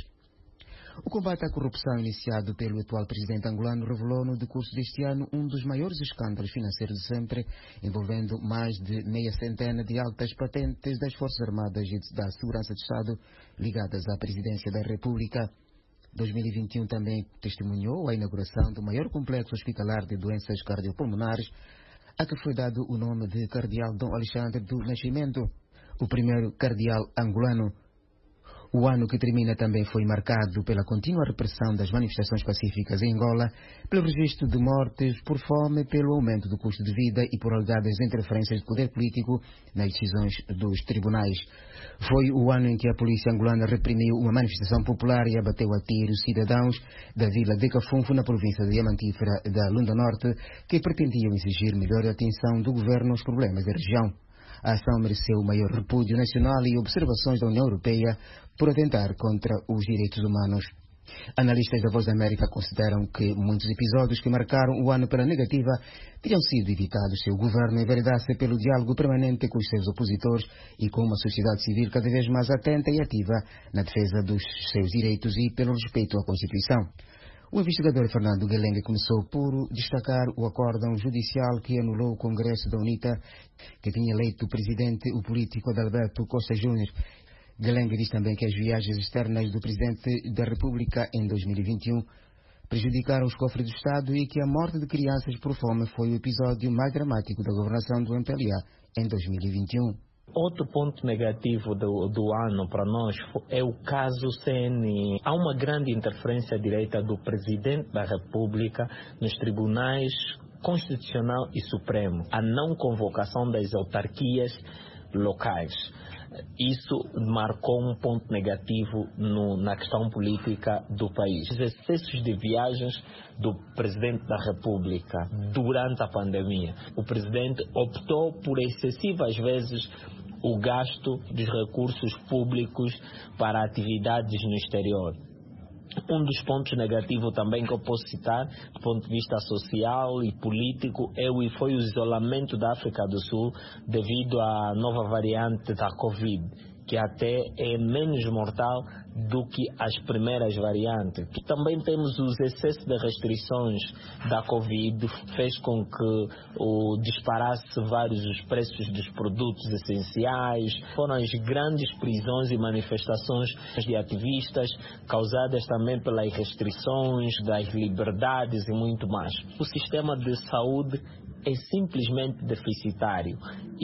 O combate à corrupção iniciado pelo atual presidente angolano revelou no decurso deste ano um dos maiores escândalos financeiros de sempre, envolvendo mais de meia centena de altas patentes das Forças Armadas e da Segurança de Estado ligadas à presidência da República. dois mil e vinte e um também testemunhou a inauguração do maior complexo hospitalar de doenças cardiopulmonares, a que foi dado o nome de Cardeal Dom Alexandre do Nascimento, o primeiro cardeal angolano. O ano que termina também foi marcado pela contínua repressão das manifestações pacíficas em Angola, pelo registro de mortes por fome, pelo aumento do custo de vida e por alegadas interferências de poder político nas decisões dos tribunais. Foi o ano em que a polícia angolana reprimiu uma manifestação popular e abateu a tiros cidadãos da vila de Cafunfo, na província de Diamantífera da Lunda Norte, que pretendiam exigir melhor atenção do governo aos problemas da região. A ação mereceu o maior repúdio nacional e observações da União Europeia por atentar contra os direitos humanos. Analistas da Voz da América consideram que muitos episódios que marcaram o ano pela negativa teriam sido evitados se o governo enveredasse pelo diálogo permanente com os seus opositores e com uma sociedade civil cada vez mais atenta e ativa na defesa dos seus direitos e pelo respeito à Constituição. O investigador Fernando Guelengue começou por destacar o acórdão judicial que anulou o Congresso da UNITA, que tinha eleito o presidente, o político Adalberto Costa Júnior. Guelengue diz também que as viagens externas do presidente da República em dois mil e vinte e um prejudicaram os cofres do Estado e que a morte de crianças por fome foi o episódio mais dramático da governação do M P L A em dois mil e vinte e um. Outro ponto negativo do, do ano para nós é o caso C N I. Há uma grande interferência direta do Presidente da República nos tribunais Constitucional e Supremo, a não convocação das autarquias locais. Isso marcou um ponto negativo no, na questão política do país. Os excessos de viagens do Presidente da República durante a pandemia. O Presidente optou por excessivas vezes o gasto dos recursos públicos para atividades no exterior. Um dos pontos negativos também que eu posso citar, do ponto de vista social e político, é o, foi o isolamento da África do Sul devido à nova variante da Covid, que até é menos mortal do que as primeiras variantes. Também temos os excessos de restrições da Covid, fez com que o, disparasse vários os preços dos produtos essenciais. Foram as grandes prisões e manifestações de ativistas, causadas também pelas restrições das liberdades e muito mais. O sistema de saúde é simplesmente deficitário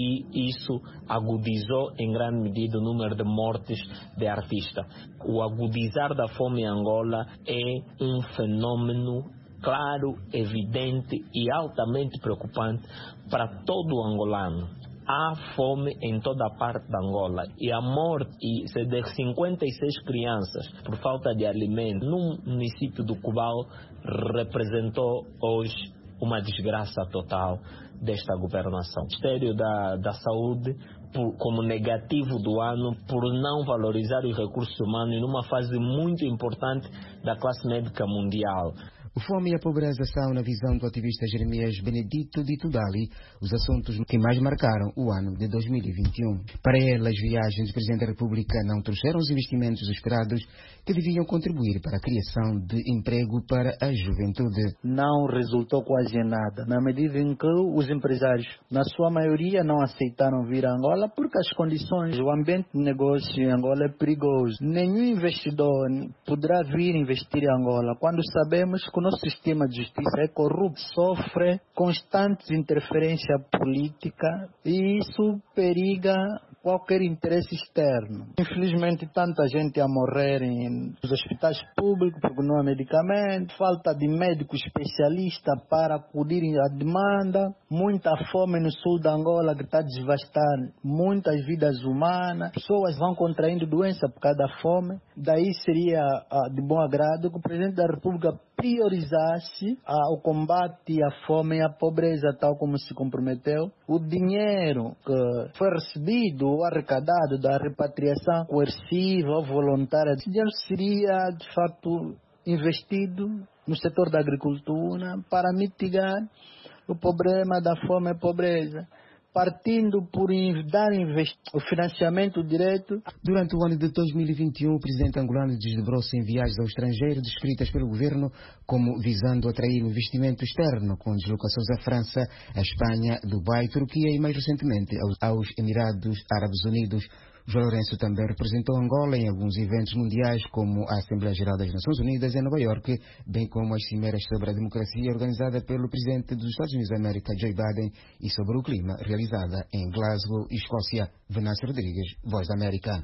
e isso agudizou em grande medida o número de mortes de artistas. O agudizar da fome em Angola é um fenômeno claro, evidente e altamente preocupante para todo o angolano. Há fome em toda a parte da Angola e a morte de cinquenta e seis crianças por falta de alimento no município do Cubal representou hoje uma desgraça total desta governação. O Ministério da, da Saúde, por, como negativo do ano, por não valorizar os recursos humanos numa fase muito importante da classe médica mundial. O fome e a pobreza são, na visão do ativista Jeremias Benedito de Tudali, os assuntos que mais marcaram o ano de dois mil e vinte e um. Para ele, as viagens do Presidente da República não trouxeram os investimentos esperados que deviam contribuir para a criação de emprego para a juventude. Não resultou quase em nada, na medida em que os empresários, na sua maioria, não aceitaram vir a Angola porque as condições, o ambiente de negócio em Angola é perigoso. Nenhum investidor poderá vir investir em Angola quando sabemos que o nosso sistema de justiça é corrupto, sofre constantes interferência política e isso periga qualquer interesse externo. Infelizmente, tanta gente a morrer nos hospitais públicos porque não há medicamento, falta de médico especialista para acudir à demanda, muita fome no sul da Angola que está a devastar muitas vidas humanas, pessoas vão contraindo doença por causa da fome. Daí seria de bom agrado que o Presidente da República priorizasse o combate à fome e à pobreza, tal como se comprometeu. O dinheiro que foi recebido ou arrecadado da repatriação coerciva ou voluntária, esse dinheiro seria, de fato, investido no setor da agricultura para mitigar o problema da fome e pobreza, partindo por dar o financiamento direto. Durante o ano de dois mil e vinte e um, o presidente angolano desdobrou-se em viagens ao estrangeiro descritas pelo governo como visando atrair o investimento externo, com deslocações à França, à Espanha, Dubai, Turquia e mais recentemente aos, aos Emirados Árabes Unidos. João Lourenço também representou Angola em alguns eventos mundiais, como a Assembleia Geral das Nações Unidas em Nova Iorque, bem como as cimeiras sobre a democracia organizada pelo presidente dos Estados Unidos da América, Joe Biden, e sobre o clima, realizada em Glasgow, Escócia. Venâncio Rodrigues, Voz da América.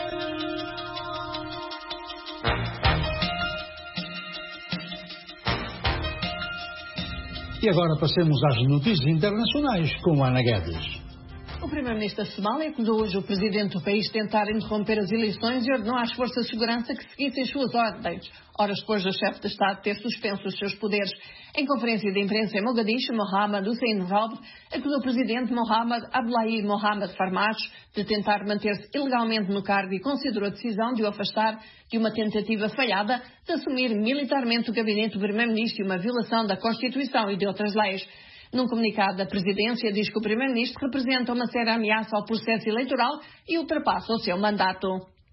E agora passemos às notícias internacionais com Ana Guedes. O primeiro-ministro da Somália acusou hoje o presidente do país de tentar interromper as eleições e ordenou às forças de segurança que seguissem suas ordens, horas depois do chefe de Estado ter suspenso os seus poderes. Em conferência de imprensa em Mogadishu, Mohamed Hussein Roble acusou o presidente Mohamed Abdullahi Mohamed Farmajo de tentar manter-se ilegalmente no cargo e considerou a decisão de o afastar de uma tentativa falhada de assumir militarmente o gabinete do primeiro-ministro e uma violação da Constituição e de outras leis. Num comunicado, a presidência diz que o primeiro-ministro representa uma séria ameaça ao processo eleitoral e ultrapassa o seu mandato.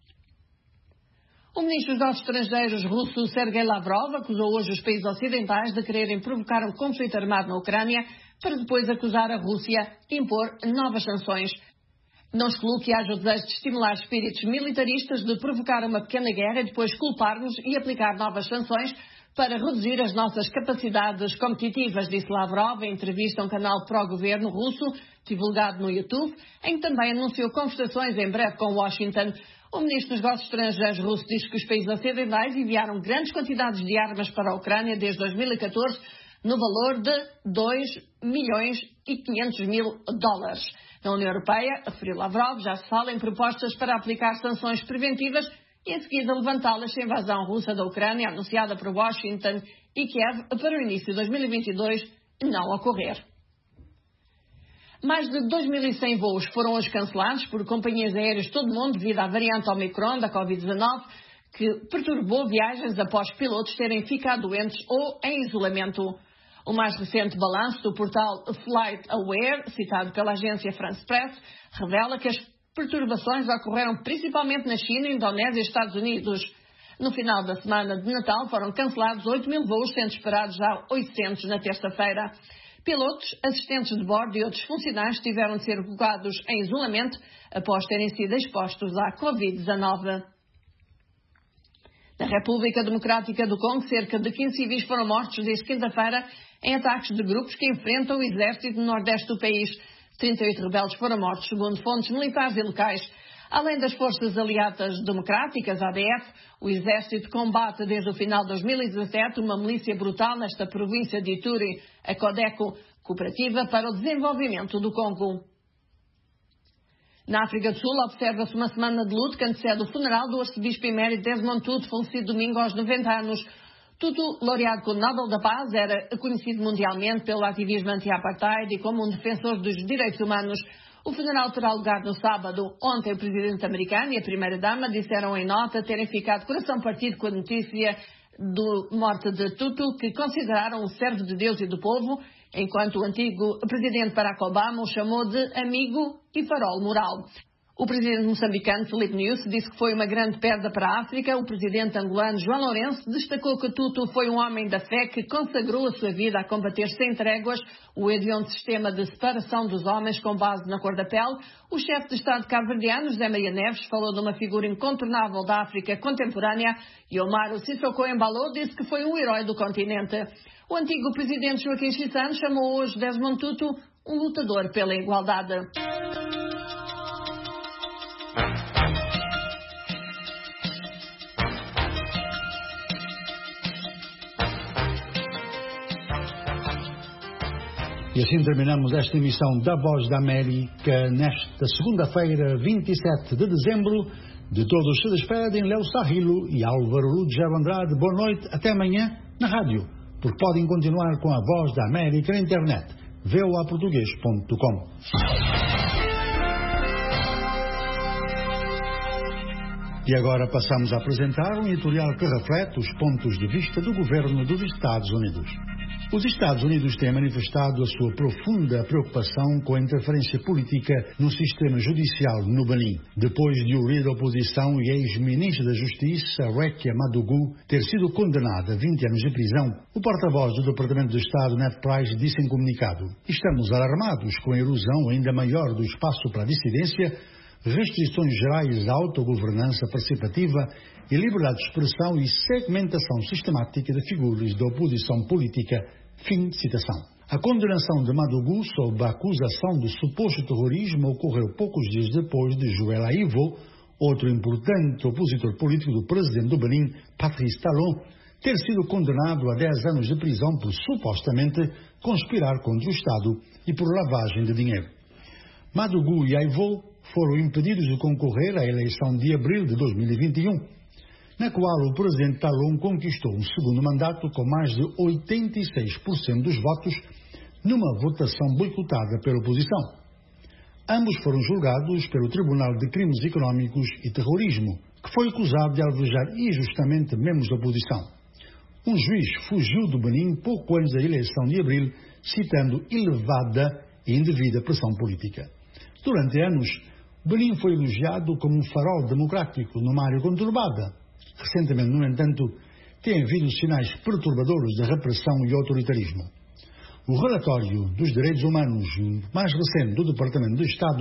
O ministro dos Negócios Estrangeiros russo Sergei Lavrov acusou hoje os países ocidentais de quererem provocar um conflito armado na Ucrânia para depois acusar a Rússia de impor novas sanções. Não exclui que haja o desejo de estimular espíritos militaristas de provocar uma pequena guerra e depois culpar-nos e aplicar novas sanções para reduzir as nossas capacidades competitivas, disse Lavrov em entrevista a um canal pró-governo russo, divulgado no YouTube, em que também anunciou conversações em breve com Washington. O ministro dos Negócios Estrangeiros russo diz que os países ocidentais enviaram grandes quantidades de armas para a Ucrânia desde dois mil e catorze, no valor de dois milhões e quinhentos mil dólares. Na União Europeia, referiu Lavrov, já se fala em propostas para aplicar sanções preventivas e em seguida levantá-las se a invasão russa da Ucrânia, anunciada por Washington e Kiev para o início de dois mil e vinte e dois, não ocorrer. Mais de dois mil e cem voos foram hoje cancelados por companhias aéreas de todo o mundo devido à variante Omicron da covid dezenove, que perturbou viagens após pilotos terem ficado doentes ou em isolamento. O mais recente balanço do portal FlightAware, citado pela agência France Press, revela que as perturbações ocorreram principalmente na China, Indonésia e Estados Unidos. No final da semana de Natal foram cancelados oito mil voos, sendo esperados já oitocentos na terça-feira. Pilotos, assistentes de bordo e outros funcionários tiveram de ser colocados em isolamento após terem sido expostos à covid dezenove. Na República Democrática do Congo, cerca de quinze civis foram mortos desde quinta-feira em ataques de grupos que enfrentam o exército no nordeste do país. trinta e oito rebeldes foram mortos, segundo fontes militares e locais. Além das forças aliadas democráticas, A D F, o exército combate desde o final de dois mil e dezassete uma milícia brutal nesta província de Ituri, a Codeco, Cooperativa para o Desenvolvimento do Congo. Na África do Sul, observa-se uma semana de luto que antecede o funeral do arcebispo emérito Desmond Tutu, falecido domingo aos noventa anos. Tutu, laureado com o Nobel da Paz, era conhecido mundialmente pelo ativismo anti-apartheid e como um defensor dos direitos humanos. O funeral terá lugar no sábado. Ontem, o presidente americano e a primeira-dama disseram em nota terem ficado coração partido com a notícia da morte de Tutu, que consideraram um servo de Deus e do povo, enquanto o antigo presidente Barack Obama o chamou de amigo e farol moral. O presidente moçambicano Filipe Nyusi disse que foi uma grande perda para a África. O presidente angolano João Lourenço destacou que Tutu foi um homem da fé que consagrou a sua vida a combater sem tréguas o hediondo sistema de separação dos homens com base na cor da pele. O chefe de Estado cabo-verdiano, José Maria Neves, falou de uma figura incontornável da África contemporânea e Omaro Sissoko Embalo disse que foi um herói do continente. O antigo presidente Joaquim Chissano chamou hoje Desmond Tutu um lutador pela igualdade. E assim terminamos esta emissão da Voz da América nesta segunda-feira, vinte e sete de dezembro. De todos se despedem Léo Sarrilo e Álvaro Lúcio Andrade. Boa noite, até amanhã na rádio, porque podem continuar com a Voz da América na internet, v o a português ponto com. E agora passamos a apresentar um editorial que reflete os pontos de vista do governo dos Estados Unidos. Os Estados Unidos têm manifestado a sua profunda preocupação com a interferência política no sistema judicial no Benin, depois de o líder da oposição e ex-ministro da Justiça, Rekia Madugu, ter sido condenado a vinte anos de prisão. O porta-voz do Departamento de Estado, Ned Price, disse em comunicado: "Estamos alarmados com a erosão ainda maior do espaço para a dissidência, restrições gerais à autogovernança participativa e liberdade de expressão e segmentação sistemática de figuras da oposição política." Fim de citação. A condenação de Madugu sob a acusação de suposto terrorismo ocorreu poucos dias depois de Joel Aivo, outro importante opositor político do presidente do Benin, Patrice Talon, ter sido condenado a dez anos de prisão por supostamente conspirar contra o Estado e por lavagem de dinheiro. Madugu e Aivo foram impedidos de concorrer à eleição de abril de dois mil e vinte e um, na qual o presidente Talon conquistou um segundo mandato com mais de oitenta e seis por cento dos votos numa votação boicotada pela oposição. Ambos foram julgados pelo Tribunal de Crimes Económicos e Terrorismo, que foi acusado de alvejar injustamente membros da oposição. Um juiz fugiu do Benin pouco antes da eleição de abril, citando elevada e indevida pressão política. Durante anos, Benin foi elogiado como um farol democrático numa área conturbada. Recentemente, no entanto, tem havido sinais perturbadores de repressão e autoritarismo. O relatório dos direitos humanos mais recente do Departamento de Estado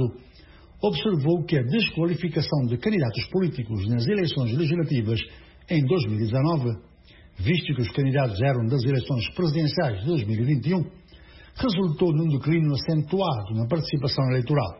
observou que a desqualificação de candidatos políticos nas eleições legislativas em dois mil e dezanove, visto que os candidatos eram das eleições presidenciais de dois mil e vinte e um, resultou num declínio acentuado na participação eleitoral.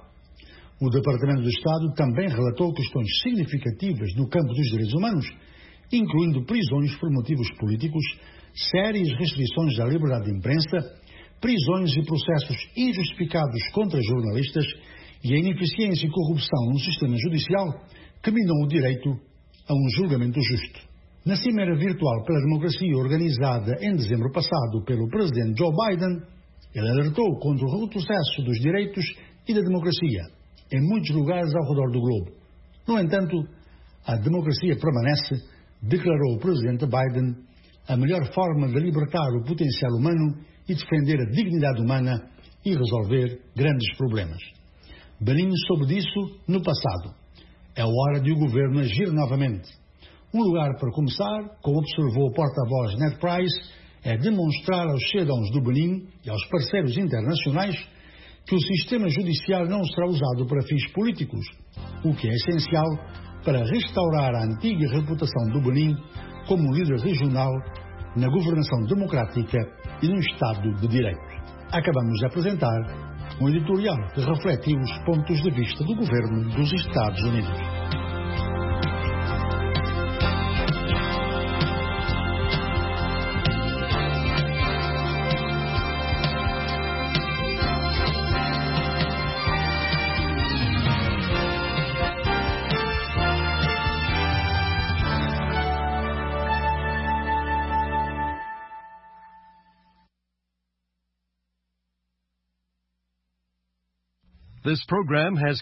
O Departamento de Estado também relatou questões significativas no campo dos direitos humanos, incluindo prisões por motivos políticos, sérias restrições à liberdade de imprensa, prisões e processos injustificados contra jornalistas e a ineficiência e corrupção no sistema judicial que minam o direito a um julgamento justo. Na cimeira virtual pela democracia organizada em dezembro passado pelo presidente Joe Biden, ele alertou contra o retrocesso dos direitos e da democracia em muitos lugares ao redor do globo. No entanto, a democracia permanece, declarou o presidente Biden, a melhor forma de libertar o potencial humano e defender a dignidade humana e resolver grandes problemas. Benin soube disso no passado. É hora de o governo agir novamente. Um lugar para começar, como observou o porta-voz Ned Price, é demonstrar aos cidadãos do Benin e aos parceiros internacionais que o sistema judicial não será usado para fins políticos, o que é essencial para restaurar a antiga reputação do Benin como líder regional na governação democrática e no Estado de Direito. Acabamos de apresentar um editorial que refletiu os pontos de vista do governo dos Estados Unidos. This program has